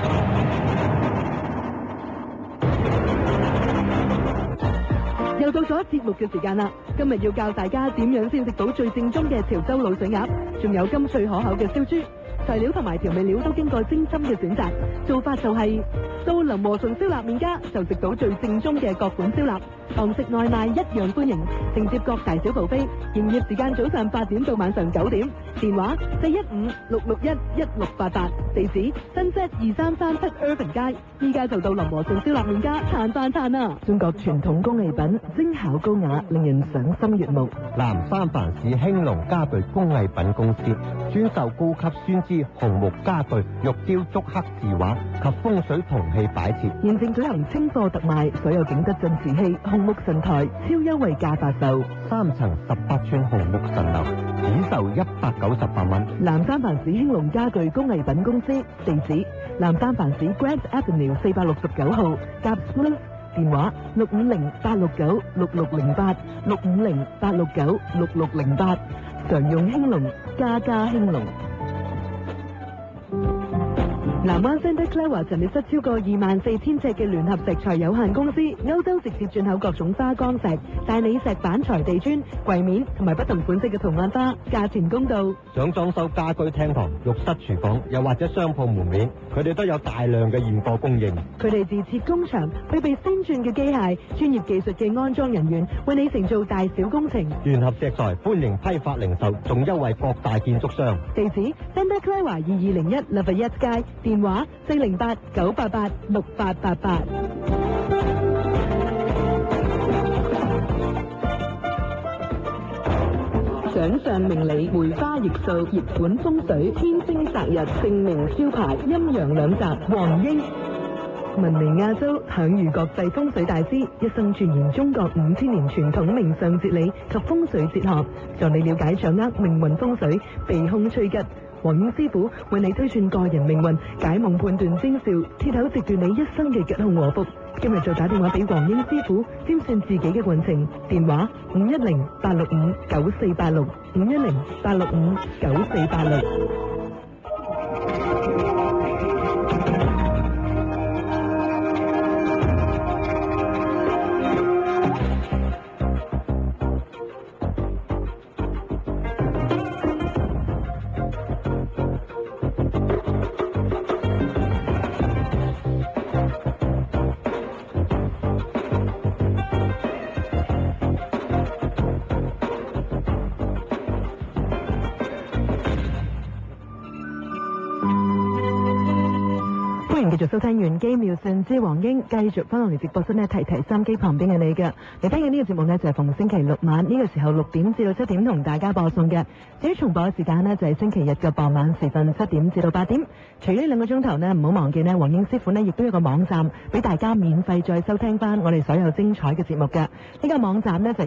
又到咗節目嘅時間啦！今日要教大家點樣先食到最正宗嘅潮州滷水鴨，仲有甘脆可口嘅燒豬。材料同埋調味料都經過精心嘅選擇，做法就係到林和順燒臘麵家就食到最正宗嘅各款燒臘，堂食外賣一樣歡迎，承接各大小buffet飛，營業時間早上8點到晚上9點，電話415-661-1688，地址新set 2337 Irving 街，依家就到林和順燒臘麵家嘆飯嘆啊！中國傳統工藝品，精巧高雅，令人賞心悅目。 南三藩市興隆家具工藝品公司專售高級酸枝紅木家具、玉雕竹刻字畫及風水銅器擺設。 現正舉行清貨特賣，所有景德鎮瓷器、紅木神台超優惠價發售 ，3層18寸紅木神樓只售198蚊。 南三藩市興隆家具工藝品公司地址南三藩市 Grant Avenue 469號甲 Spruce， 電話650-869-6608 650-869-6608，常用興隆，家家興隆。南灣 Santa Clara 陳列室超過24000尺嘅聯合石材有限公司，歐洲直接進口各種花崗石、大理石板材地磚、櫃面同埋不同款式嘅圖案花，價錢公道。 想裝修家居廳堂、浴室廚房，又或者商鋪門面，佢哋都有大量嘅現貨供應。 佢哋自設工場，配備先進嘅機械、專業技術嘅安裝人員，為你承做大小工程。 聯合石材歡迎批發零售，仲優惠各大建築商。 地址 Santa Clara 2201 Lafayette 街，電話408-988-6888。掌上明理，梅花易數，熱管風水，天星擇日，姓名招牌，陰陽兩集，黃英。 聞名亞洲，享譽國際風水大師，一生鑽研中國5000年傳統命相哲理及風水哲學，助你了解掌握命運風水，避凶趨吉。黃英師傅為你推算個人命運，解夢判斷徵兆，鐵口直斷你一生嘅吉凶禍福。今日就打電話俾黃英師傅，占算自己嘅運程。電話510-865-9486 510-865-9486。繼續收聽完機妙善之黃英，繼續翻落嚟直播室呢，提心機旁邊嘅你嘅，你聽緊呢個節目呢，就係逢星期六晚呢個時候6點至到7點同大家播送嘅，至於重播嘅時間呢，就係星期日嘅傍晚時分7點至到8點。除咗呢2個鐘頭呢，唔好忘記呢，黃英師傅呢亦都有個網站俾大家免費再收聽翻我哋所有精彩嘅節目嘅。呢個網站呢，就係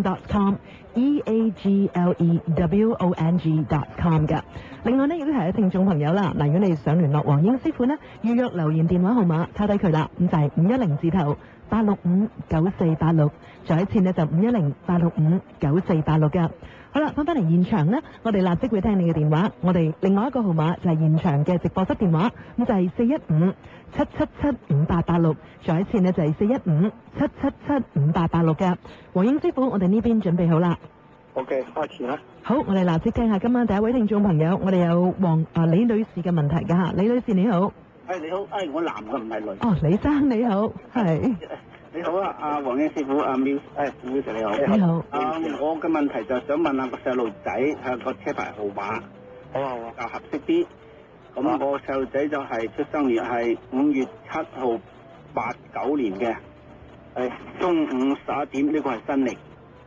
eaglewong.com，eaglewong.com 嘅。另外呢，亦都提下聽眾朋友啦，嗱，如果你想聯絡黃英師傅呢，預約留言電話號碼抄低佢啦，咁就係510字頭8659486，再一次呢，就510-865-9486嘅。好啦，翻返嚟現場呢，我哋立即會聽你嘅電話。我哋另外一個號碼就係現場嘅直播室電話，咁就係415-777-5886，再一次呢，就係415-777-5886嘅。黃英師傅，我哋呢邊準備好啦。 OK， 開始啦。 好，我哋立即聽下今晚第一位聽眾朋友，我哋有李女士嘅問題㗎嚇。李女士你好。 你好，我男嘅唔係女。 哦，李生你好，係。 你好啊，阿黃英師傅，阿 Miss，你好。 你好。 我嘅問題就想問下個細路仔係個車牌號碼， 好啊， 就合適啲。咁我細路仔就係出生年係5月7號89年嘅，係中午11點，呢個係新曆，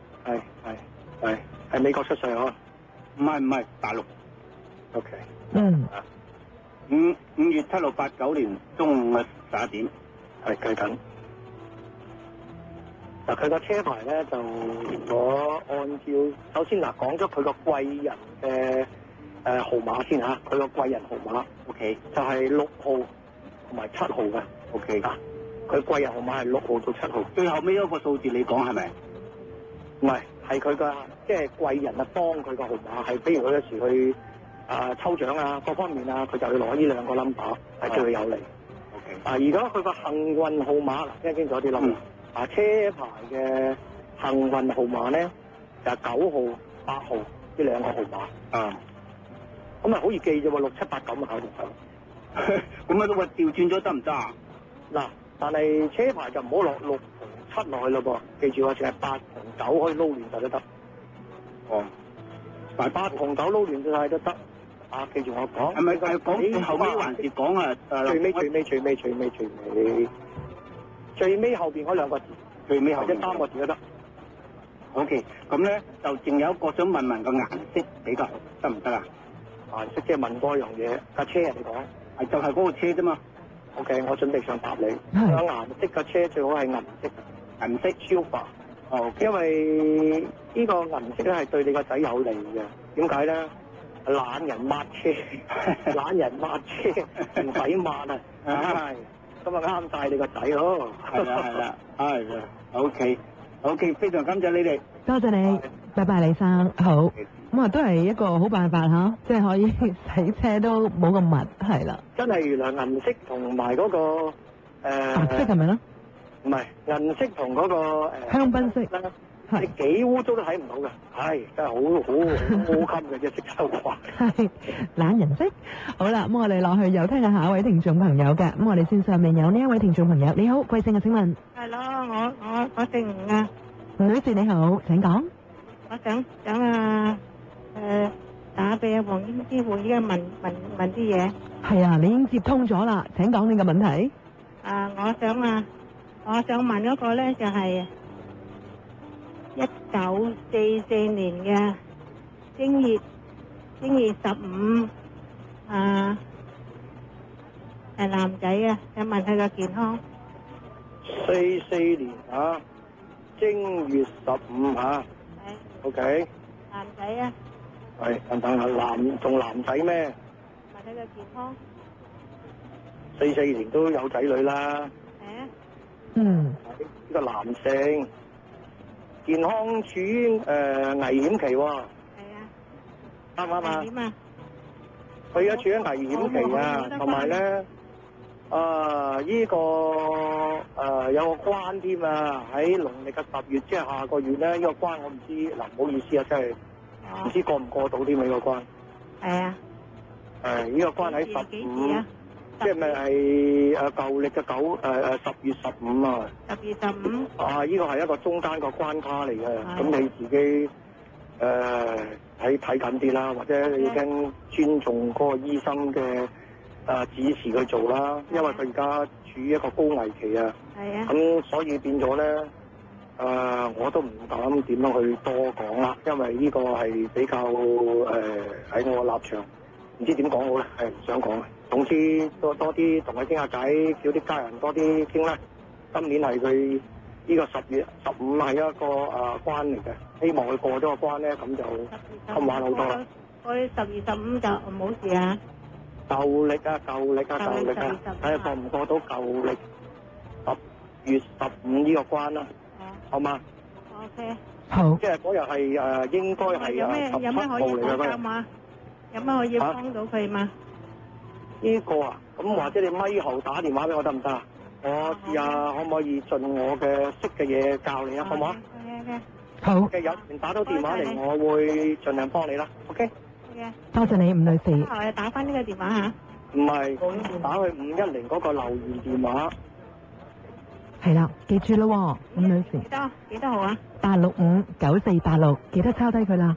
係美國出世嗬？ 唔係大陸。 OK。 嗯。 5月7號89年中午嘅11點， 係計緊。嗱，佢個車牌咧就如果按照首先嗱講咗佢個貴人嘅號碼先嚇，佢個貴人號碼 OK 就係6號同埋7號嘅 OK 啊，佢貴人號碼係6號到7號。 最後尾一個數字你講係咪？ 唔係，係佢個即係貴人啊，幫佢個號碼係，比如佢有時去抽獎啊，各方面啊，佢就要攞呢2個 number 係對佢有利。 OK。 而家佢個幸運號碼嗱，聽清楚啲諗。車牌嘅幸運號碼咧就係9號、8號呢2個號碼。咁啊好易記啫喎，6、7、8、9啊搞掂晒。 咁啊都話調轉咗得唔得啊？ 嗱，但係車牌就唔好落6同7落去咯噃，記住啊，淨係8同9可以撈亂晒都得。 哦， 但係8同9撈亂晒都得。啊，記住我講。係咪講後尾還是講啊？ 最尾後邊嗰2個字， 最尾後或者3個字都得。 OK，咁咧就淨有一個想問個顏色比較得唔得啊？ 顏色即係問多樣嘢，架車人哋講， 就係嗰個車啫嘛。 OK，我準備想答你。個顏色架車最好係銀色，銀色 silver。因為呢個銀色咧係對你個仔有利嘅。點解咧？懶人抹車，懶人抹車唔使抹啊！唉。咁啊啱晒你個仔咯， 係啦，係，OK，非常感謝你哋， 多謝你，拜拜李生，好，咁啊都係一個好辦法嚇，即係可以洗車都冇咁密，係啦。 真係原來銀色同埋嗰個白色係咪咧？ 唔係銀色同嗰個香檳色。 你幾污糟都睇唔到嘅，真係好級嘅隻色收話。 係懶人色。好啦，咁我哋落去又聽下下一位聽眾朋友嘅。咁我哋線上面有呢一位聽眾朋友，你好，貴姓啊？請問。 係咯，我姓吳啊。 吳女士你好，請講。 我想打俾阿黃英師傅，依家問啲嘢。 係啊，你已經接通咗啦，請講你嘅問題。 我想問嗰個咧就係1944年嘅正月15， 係男仔嘅，想問佢個健康。 44年啊，正月15嚇。OK。 男仔啊。 係，等下仲男仔咩？ 問佢個健康。 44年都有仔女啦。 係啊。 嗯。 呢個男性，健康處於危險期喎。係啊。 啱唔啱啊？ 危險啊！ 佢而家處於危險期啊，同埋咧，依個有個關添啊，喺農曆嘅10月，即係下個月咧，呢個關我唔知，嗱唔好意思啊，真係唔知過唔過到添呢個關。係啊。呢個關喺15，即係咪係舊曆嘅10月15啊？10月15。呢個係一個中間個關卡嚟嘅，咁你自己睇緊啲啦，或者你已經尊重嗰個醫生嘅指示去做啦，因為佢而家處於一個高危期啊。係啊。咁所以變咗咧，我都唔敢點樣去多講啦，因為呢個係比較喺我立場，唔知點講好咧，係唔想講嘅。總之多啲同佢傾下偈，叫啲家人多啲傾啦。今年係佢呢個10月15係一個關嚟嘅，希望佢過咗個關咧，咁就今晚好多啦。 過10月15就冇事啊。 舊曆啊，睇下過唔過到舊曆10月15呢個關啦，好嘛 ？OK。 好。 即係嗰日係應該係有咩可以幫到嘛？有咩可以幫到佢嘛？ 呢個啊，咁或者你咪後打電話俾我得唔得啊？我試下可唔可以盡我嘅識嘅嘢教你啊，好唔好啊？ 好。 嘅有人打到電話嚟，我會盡量幫你啦。OK。 多謝你，吳女士。 我打翻呢個電話嚇。 唔係，打去510嗰個留言電話。 係啦，記住咯，吳女士。 幾多號啊 ？8659486，記得抄低佢啦。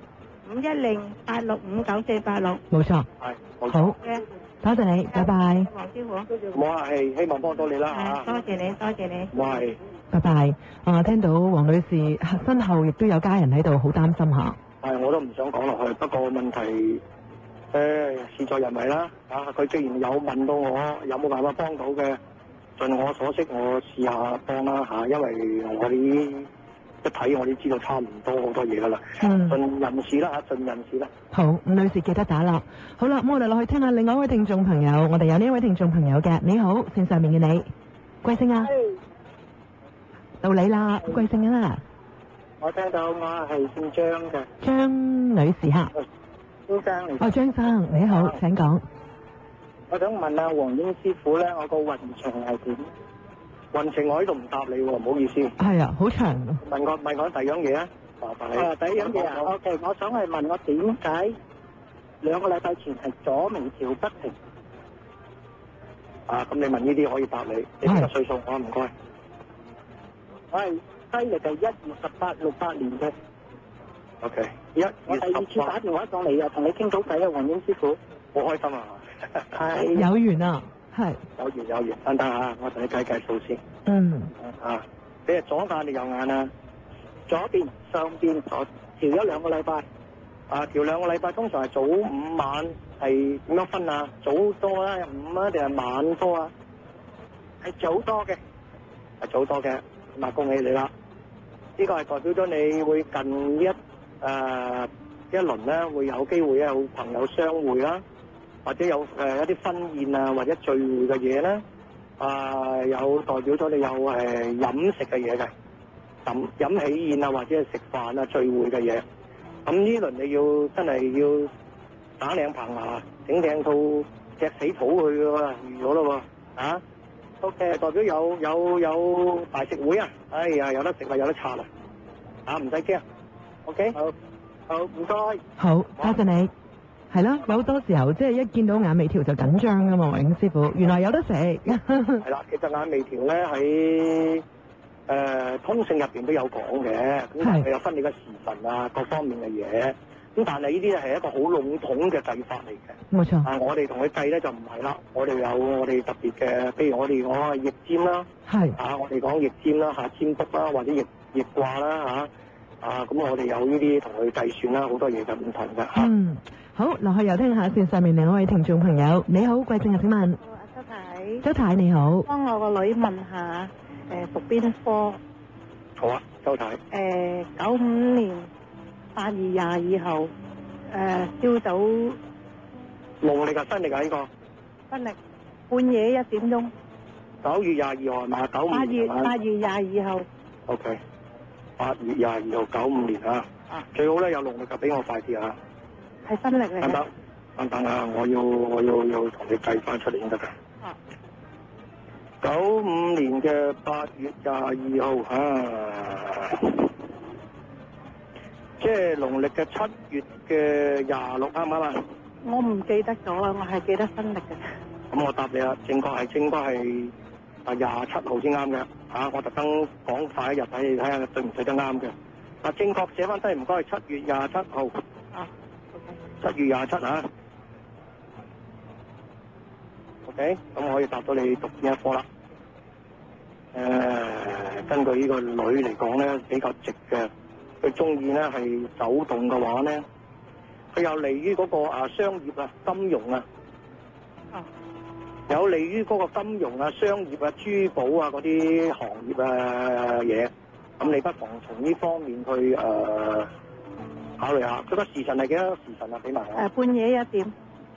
510-865-9486。 冇錯。 係。 好。多謝你，拜拜。 黃師傅。 冇客氣，希望幫到你啦嚇。 多謝你，多謝你。 冇客氣。 拜拜。聽到黃女士身後亦都有家人喺度，好擔心下。 係，我都唔想講落去。不過問題，事在人為啦。佢既然有問到我，有冇辦法幫到嘅，盡我所識，我試下幫啦嚇。因為我哋一睇，我哋知道差唔多好多嘢噶啦。盡人事啦嚇，盡人事啦。 好，吳女士記得打啦。好啦，咁我哋落去聽下另外一位聽眾朋友。我哋有呢一位聽眾朋友嘅，你好，線上面嘅你，貴姓啊？到你啦，貴姓啊？ 我聽到，我係姓張嘅。 張女士嚇。 張生嚟。 張生你好，請講。 我想問下黃英師傅咧，我個運程係點？運程我喺度唔答你喎，唔好意思。 係啊，好長。 問我第二樣嘢啊，麻煩你。第一樣嘢啊 ，OK，我想係問我點解2個禮拜前係左眉跳不停？咁你問呢啲可以答你。你邊個歲數？我唔該。我係西歷係1月18、68年嘅。OK，我第2次打電話上嚟啊，同你傾到偈啊，黃英師傅，好開心啊！係有緣啊，係有緣，等等嚇，我同你計計數先。你係左眼定右眼啊？左邊、上邊調咗2個禮拜。調2個禮拜，通常係早午晚係點樣分啊？早多啦，午啊定係晚多啊？係早多嘅，咁啊恭喜你啦！呢個係代表咗你會近一輪咧，會有機會有朋友相會啦，或者有一啲婚宴啊或者聚會嘅嘢咧，有代表咗你有飲食嘅嘢嘅，飲喜宴啊或者係食飯啊聚會嘅嘢。咁呢輪你要真係要打靚棚牙，整靚套隻死袍去喎，預咗咯喎，OK，代表有大食會啊，哎呀有得食啊有得拆啊，唔使驚 ，OK，好唔該， 好多謝你，係咯，有好多時候即係一見到眼眉條就緊張噶嘛，黃英師傅，原來有得食， 係啦，其實眼眉條咧喺通勝入邊都有講嘅，咁但係有分你嘅時辰啊各方面嘅嘢，咁但係呢啲係一個好籠統嘅計法嚟嘅， 冇錯。 我哋同佢計咧就唔係啦，我哋有我哋特別嘅，譬如我哋講易占啦，我哋講易占啦嚇，占卜啦或者易卦啦咁我哋有呢啲同佢計算啦，好多嘢就唔同嘅。 好，落去又聽下線上面另外一位聽眾朋友，你好，貴姓啊？請問？ 阿周太。 太， 周太你好。 幫我個女問下，讀邊科？ 好啊，周太。 95年8月22號，朝早農曆嘅新曆啊呢個。 新曆半夜1點鐘。 9月22號係嘛？95年係嘛 8月22號。 OK， 8月22號95年啊。最好咧有農曆就俾我快啲啊。 係新曆嚟嘅。 等啊，我要同你計翻出嚟先得㗎。95年嘅8月22號即係農曆嘅7月嘅26，啱唔啱啊？ 我唔記得咗啦，我係記得新曆嘅。 咁我答你啦，應該係27號先啱嘅。我特登講快一日睇你睇下對唔對得啱嘅。正確寫翻低唔該係7月27號。7月27OK， 咁我可以答到你讀邊一科啦。根據呢個女嚟講咧，比較直嘅，佢中意咧係走動嘅話咧，佢有利於嗰個商業啊、金融啊，有利於嗰個金融啊、商業啊、珠寶啊嗰啲行業啊嘢。咁你不妨從呢方面去考慮下。佢個時辰係幾多時辰啊？俾埋我。 半夜1點。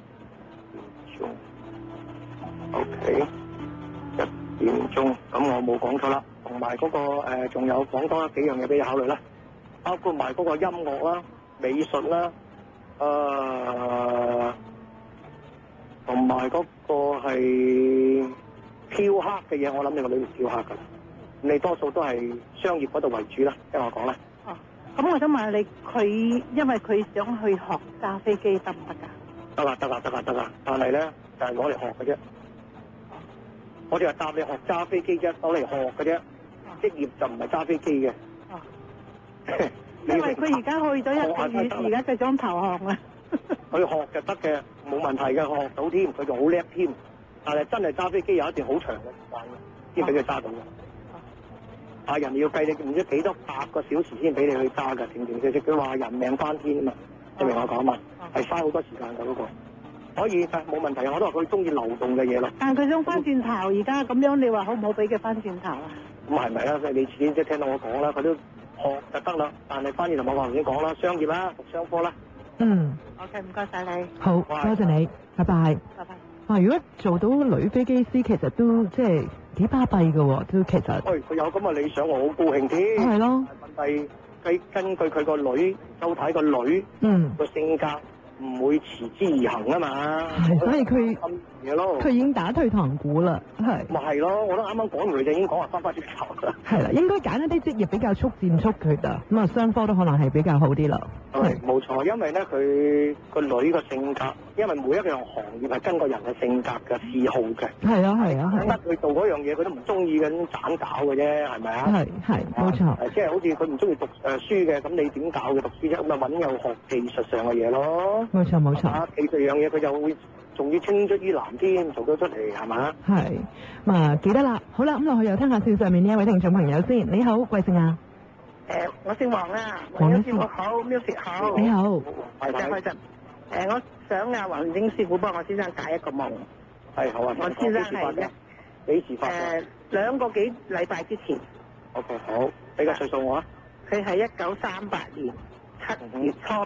OK， 1點鐘，咁我冇講錯啦。同埋嗰個仲有講多幾樣嘢俾你考慮啦，包括埋嗰個音樂啦、美術啦，同埋嗰個係雕刻嘅嘢，我諗你個女雕刻㗎。你多數都係商業嗰度為主啦，聽我講啦。 咁我想問下你，佢因為佢想去學揸飛機得唔得㗎？ 得啦，但係咧就係攞嚟學嘅啫。我哋係答你學揸飛機啫，攞嚟學嘅啫。職業就唔係揸飛機嘅。 因為佢而家去咗1個月，而家佢想投降啦。 佢學就得嘅，冇問題嘅，佢學到添，佢仲好叻添。但係真係揸飛機有一段好長嘅時間嘅，先俾佢揸到嘅。人哋要計你唔知幾多100個小時先俾你去揸㗎，正式。佢話人命關天啊嘛，你明我講嘛？係嘥好多時間㗎嗰個。可以㗎，冇問題。我都話佢中意流動嘅嘢咯。 但係佢想翻轉頭，而家咁樣，你話好唔好俾佢翻轉頭啊？ 咁係咪啊？你自己即係聽到我講啦，佢都學就得啦。但係翻轉頭我頭先講啦，商業啦，讀商科啦。 OK，唔該晒你。 好，多謝你，拜拜。 拜拜。 如果做到女飛機師，其實都即係幾巴閉㗎喎，都其實。 佢有咁嘅理想，我好高興添。 係咯。 問題根據佢個女，周太個女個性格。唔會持之以恆啊嘛， 所以佢嘢咯， 佢已經打退堂鼓啦，係。 咪係咯，我都啱啱講完，就已經講話翻轉頭啦。 係啦，應該揀一啲職業比較速戰速決啊，咁啊商科都可能係比較好啲啦。 係冇錯，因為咧佢個女個性格，因為每一樣行業係跟個人嘅性格嘅嗜好嘅。係啊。乜佢做嗰樣嘢佢都唔中意嘅，斬搞嘅啫，係咪啊？ 係冇錯。 即係好似佢唔中意讀書嘅，咁你點搞嘅讀書啫？咁咪揾有學技術上嘅嘢咯。冇錯。技術樣嘢佢就會仲要青出於藍添，做到出嚟係嘛？係， 記得啦。好啦，咁落去又聽下線上面呢一位聽眾朋友先。你好，貴姓啊？ 我姓黃啊，黃英師傅好 ，music 好。 你好， 開心。我想黃英師傅幫我先生解一個夢。 係好啊。我先生係幾時發嘅 ？2個幾禮拜之前。 OK， 好，俾個歲數我啊。 佢係1938年7月初8。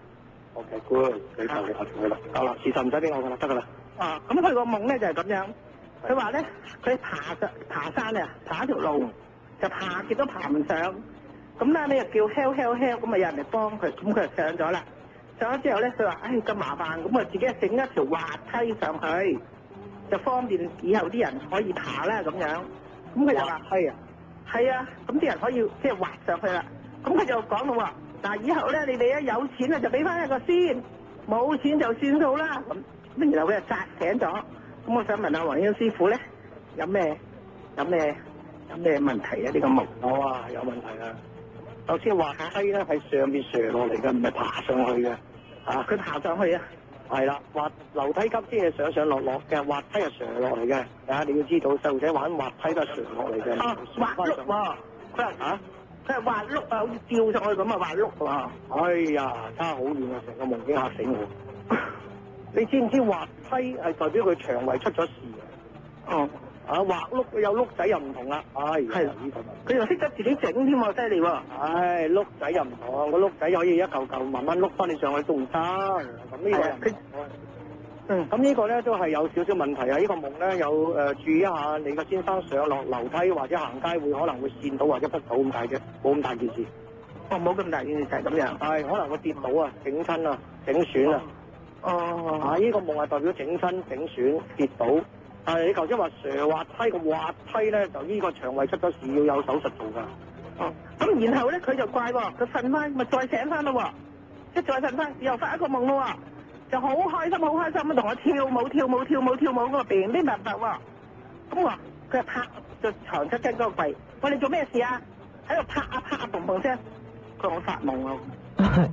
OK，good， 你就你佢啦，夠啦，時辰唔使俾我噶啦，得噶啦。 咁佢個夢咧就係咁樣，佢話咧佢爬山啊，爬一條路就爬極都爬唔上，咁咧你又叫 help，咁啊有人嚟幫佢，咁佢就上咗啦。上咗之後咧，佢話咁麻煩，咁啊自己整一條滑梯上去，就方便以後啲人可以爬啦咁樣。咁佢就話係啊，咁啲人可以即係滑上去啦。咁佢就講到話。嗱，以後咧，你哋一有錢啊，就俾翻一個先，冇錢就算數啦。咁，然後佢就扎醒咗。咁我想問下黃英師傅咧，有咩問題啊？呢個夢有問題啊！首先滑梯咧係上面瀡落嚟嘅，唔係爬上去嘅。 佢爬上去啊？ 係啦，滑樓梯級先係上落嘅，滑梯係瀡落嚟嘅。你要知道，細路仔玩滑梯都係瀡落嚟嘅。 滑碌喎，佢話佢係滑碌啊，好似吊上去咁啊，滑碌啊！ 哎呀，差好遠啊！成個夢境嚇死我。你知唔知滑梯係代表佢腸胃出咗事啊？ 哦。 畫碌有碌仔又唔同啦，係佢又識得自己整添喎，犀利喎！ 碌仔又唔同，個碌仔可以一嚿嚿慢慢碌翻你上去仲得，咁呢個咁呢個咧都係有少少問題啊！呢個夢咧有注意一下，你個先生上落樓梯或者行街會可能會跣到或者撲到咁大啫，冇咁大件事。 哦，冇咁大件事就係咁樣。 係可能會跌倒啊、整親啊、整損啊。呢個夢係代表整親、整損、跌倒。但係你頭先話蛇滑梯個滑梯咧，就呢個腸胃出咗事要有手術做㗎。 咁然後咧佢就怪喎，佢瞓翻咪再醒翻咯喎，即係再瞓翻又發一個夢咯喎，就好開心好開心咁同我跳舞嗰個邊啲白白喎。咁話佢就拍就床側跟嗰個櫃，喂你做咩事啊？喺度拍啊砰砰聲，佢話我發夢啊。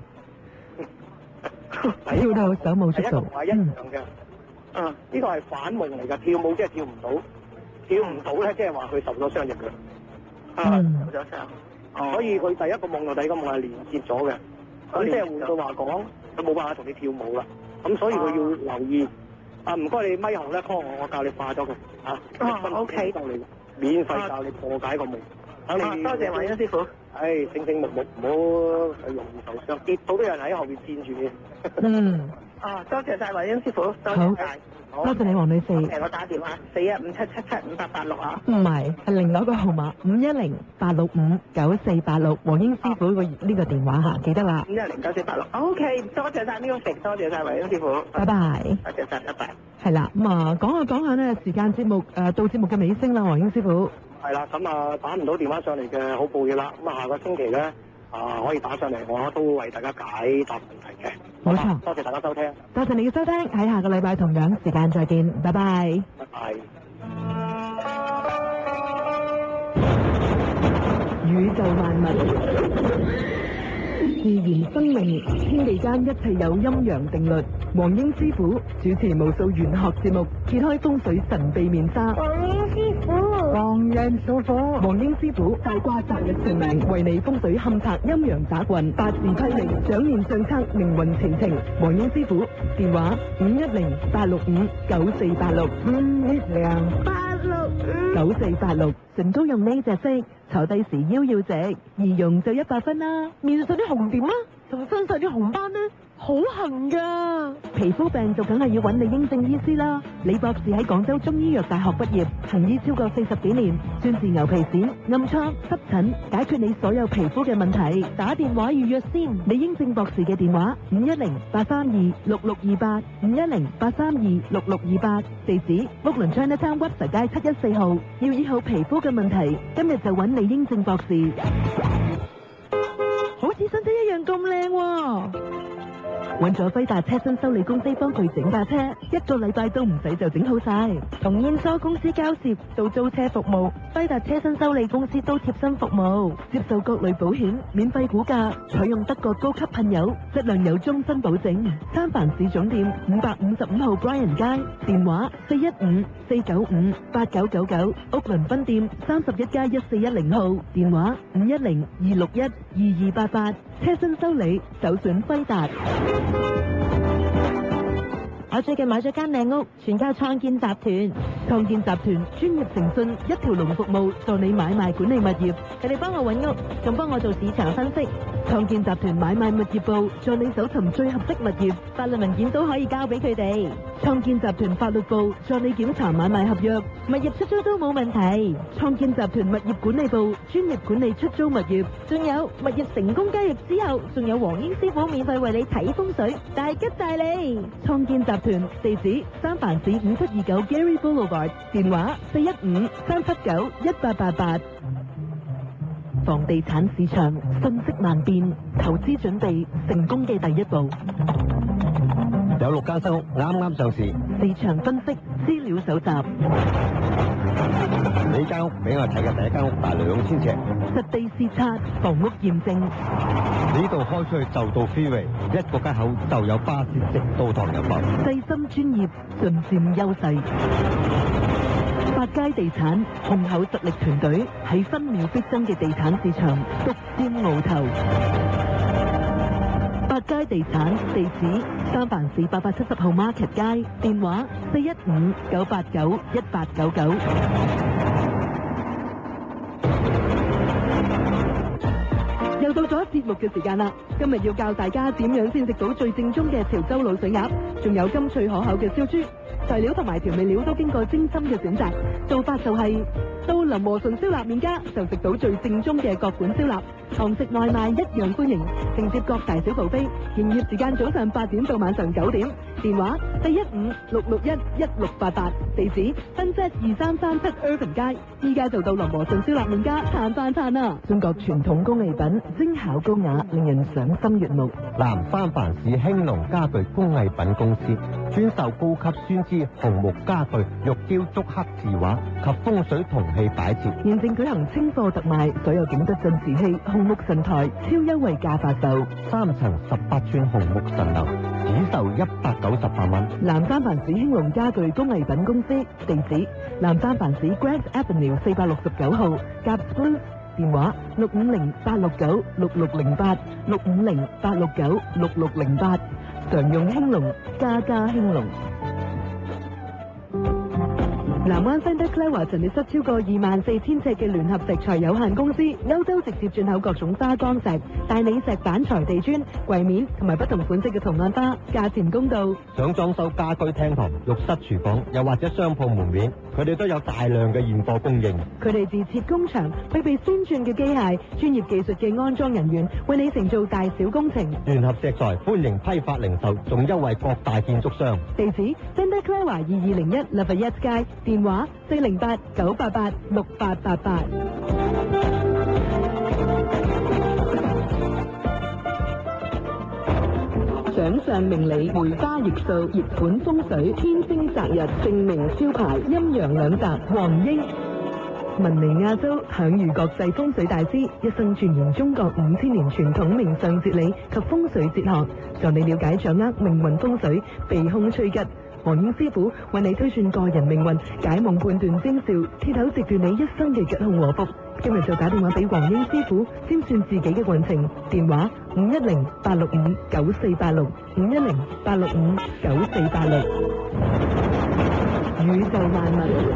跳到手舞足蹈。 係一樣嘅。呢個係反夢嚟㗎，跳舞即係跳唔到，跳唔到咧即係話佢受咗傷隻腳，受咗傷，所以佢第一個夢同第二個夢係連接咗嘅，咁即係換句話講，佢冇辦法同你跳舞啦，咁所以佢要留意，唔該你咪後咧 call我教你化咗佢，OK，教你免費教你破解個夢， 多謝華恩師傅， 醒醒目目，唔好容易受傷，跌到都有人喺後邊墊住你。 多謝晒華恩師傅，多謝晒， 多謝你黃女士。 我打電話4157775886啊。 唔係，係另外一個號碼510-865-9486，黃英師傅呢個電話嚇，記得啦。 510-9486。OK，多謝晒music，多謝晒華恩師傅。 拜拜。 多謝晒，拜拜。 係啦，講下咧，時間節目到節目嘅尾聲啦，黃英師傅。 係啦，咁打唔到電話上嚟嘅，好抱歉啦。咁下個星期咧可以打上嚟，我都為大家解答問題嘅。 冇錯， 多謝大家收聽。 多謝你嘅收聽，喺下個禮拜同樣時間再見，拜拜。 拜拜。 宇宙萬物，自然生命，天地間一切有陰陽定律。黃英師傅主持無數玄學節目，揭開風水神秘面紗。 黃英師傅， 黃人屬火。黃英師傅大卦擇日算命，為你風水勘察陰陽打運，八字批命，掌面相測命運前程。黃英師傅電話510-865-9486。510-865-9486。成都用呢隻色，坐低時腰要直，易用就100分啦。面上啲紅點啦，同身上啲紅斑呢，好痕噶。皮膚病就梗係要揾李英正醫師啦。李博士喺廣州中醫藥大學畢業，行醫超過40幾年，專治牛皮癬、暗瘡、濕疹，解決你所有皮膚嘅問題。打電話預約先。李英正博士嘅電話510-832-6628 510-832-6628，地址屋倫昌一餐屈實街714號。要醫好皮膚嘅問題，今日就揾李英正博士。好似身體一樣咁靚喎。揾咗輝達車身修理公司幫佢整架車，1個禮拜都唔使就整好晒。從驗收公司交涉到租車服務，輝達車身修理公司都貼身服務，接受各類保險，免費估價，採用德國高級噴油，質量有終身保證。三藩市總店555號 Bryan 街，電話415-495-8999，屋倫分店31+1410號，電話510-261-2288，車身修理首選輝達。我最近買咗間靚屋，全靠創建集團。創建集團專業誠信，一條龍服務，助你買賣管理物業。佢哋幫我揾屋，仲幫我做市場分析。創建集團買賣物業部助你搜尋最合適物業，法律文件都可以交俾佢哋。創建集團法律部助你檢查買賣合約，物業出租都冇問題。創建集團物業管理部專業管理出租物業，仲有物業成功交易之後，仲有黃英師傅免費為你睇風水，大吉大利。創建集團地址三藩市5729 Gary Boulevard， 電話415-379-1888。房地產市場瞬息萬變，投資準備成功嘅第一步。 有6間新屋啱啱上市， 市場分析資料搜集。 呢間屋俾我睇嘅第一間屋大2000尺， 實地視察，房屋驗證。 呢度開出去就到 freeway， 一個街口就有巴士直到唐人坊。 細心專業，盡佔優勢。百佳地產雄厚實力團隊喺分秒必爭嘅地產市場獨佔鰲頭。百街地產，地址三藩市870號 Market 街，電話415-989-1899。又到咗節目嘅時間啦！今日要教大家點樣先食到最正宗嘅潮州滷水鴨，仲有甘脆可口嘅燒豬。材料同埋調味料都經過精心嘅選擇，做法就係到林和順燒臘麵家就食到最正宗嘅各館燒臘，堂食外賣一樣歡迎，承接各大小 buffet，營業時間早上8點到晚上9點，電話415-661-1688，地址新街2337 Irvin 街，依家就到林和順燒臘麵家嘆翻餐啦！中國傳統工藝品，精巧高雅，令人賞心悅目。 南三藩市興隆家具工藝品公司專售高級酸枝紅木家具、玉雕竹刻字畫及風水銅器擺設。 現正舉行清貨特賣，所有景德鎮瓷器、紅木神台超優惠價發售 ，3層18寸紅木神樓只售198蚊。 南三藩市興隆家具工藝品公司，地址南三藩市 Grant Avenue 469號 Gaps Blue，電話650-869-6608 650-869-6608，常用興隆，家家興隆。南灣 Santa Clara 陳列室超過24,000尺嘅聯合石材有限公司，歐洲直接轉口各種花崗石、大理石板材地磚、櫃面同埋不同款式嘅圖案花，價錢公道。 想裝修家居廳堂、浴室、廚房，又或者商鋪門面，佢哋都有大量嘅現貨供應。 佢哋自設工場，配備先進嘅機械、專業技術嘅安裝人員，為你承做大小工程。 聯合石材歡迎批發零售，仲優惠各大建築商。 地址 Santa Clara 2201 Lafayette 街，電話408-988-6888。掌上明理，梅花易數，熱盤風水，天星擇日，正明招牌，陰陽兩擇，黃英。聞名亞洲，享譽國際風水大師，一生鑽研中國5000年傳統命相哲理及風水哲學，助你了解掌握命運風水，避凶趨吉。黃英師傅為你推算個人命運，解夢判斷徵兆，鐵口直斷你一生嘅吉凶禍福。今日就打電話俾黃英師傅，先算自己嘅運程。電話510-865-9486 510-865-9486。宇宙萬物，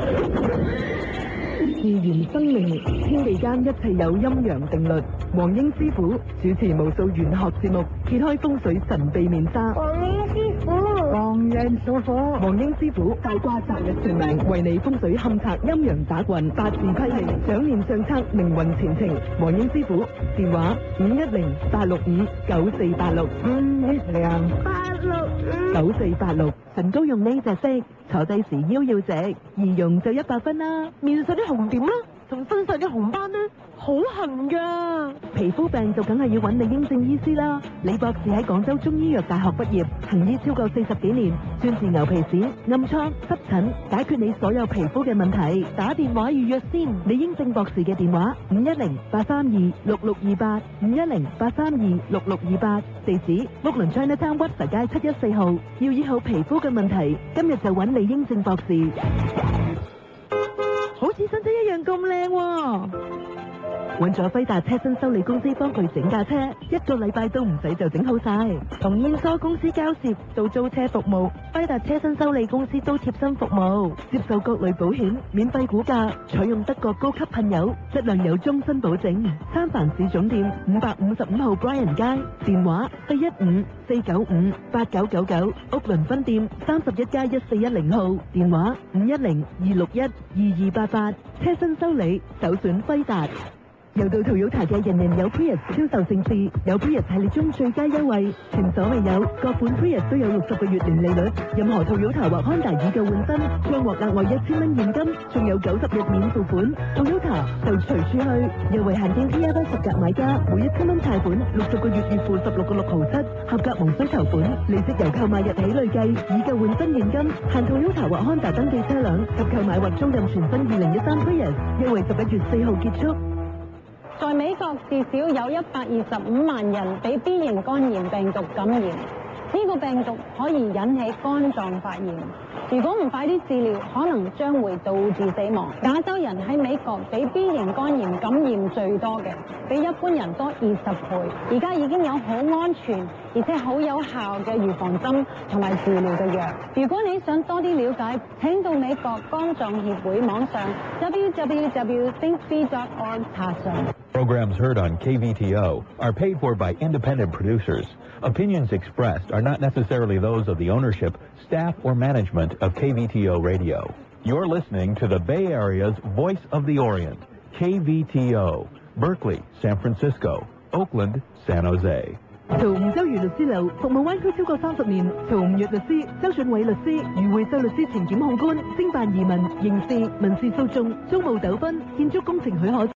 自然生命，天地間一切有陰陽定律。黃英師傅主持無數玄學節目，揭開風水神秘面紗。 黃英師傅， 黃英師傅大卦擇日算命，為你風水勘察陰陽打棍，八字批命，掌念相測命運前程。黃英師傅電話510-865-9486 510-865-9486。神高用呢隻色，坐低時腰要直，易用就100分啦。面上啲紅點啦，同身上啲紅斑呢，好痕噶。皮膚病就梗係要揾李英正醫師啦。李博士喺廣州中醫藥大學畢業，行醫超過40幾年，專治牛皮癬、暗瘡、濕疹，解決你所有皮膚嘅問題。打電話預約先。李英正博士嘅電話510-832-6628 510-832-6628，地址屋倫 Chinatown 屈臣街714號。要醫好皮膚嘅問題，今日就揾李英正博士。好似新車一樣咁靚喎！揾咗輝達車身修理公司幫佢整架車，1個禮拜都唔使就整好晒。從英梳公司交涉到租車服務，輝達車身修理公司都貼身服務，接受各類保險，免費估價，採用德國高級噴油，質量有終身保證。三藩市總店555號 Bryan 街，電話415-495-8999，屋倫分店31+1410號，電話510-261-2288，車身修理首選輝達。又到 Toyota 嘅人人有 Prius 銷售盛事，有 Prius 系列中最佳優惠，前所未有，各款 Prius 都有60個月零利率，任何 Toyota 或 Honda 以舊換新，將獲額外1000蚊現金，仲有90日免付款。Toyota 就隨處去，優惠限定 PRS 合格買家，每1000蚊貸款，60個月月付16個6毫7，合格無需頭款，利息由購買日起累計，以舊換新現金，限 Toyota 或 Honda 登記車輛及購買或租賃全新2013 Prius，優惠11月4號結束。 在美國至少有125萬人被 B 型肝炎病毒感染，呢個病毒可以引起肝臟發炎、 如果唔快啲治療，可能將會導致死亡。亞洲人喺美國比 B 型肝炎感染最多嘅，比一般人多20倍。而家已經有好安全而且好有效嘅預防針同埋治療嘅藥。如果你想多啲了解，請到美國肝臟協會網上 www.thinkb.org 查詢。 Programs heard on KVTO are paid for by independent producers. Opinions expressed are not necessarily those of the ownership, staff, or management of KVTO Radio. You're listening to the Bay Area's Voice of the Orient, KVTO, Berkeley, San Francisco, Oakland, San Jose. 曹吳周瑜律師樓服務灣區超過30年，曹吳岳律師、周俊偉律師、余會秀律師前檢控官，偵辦移民、刑事、民事訴訟、租務糾紛、建築工程許可。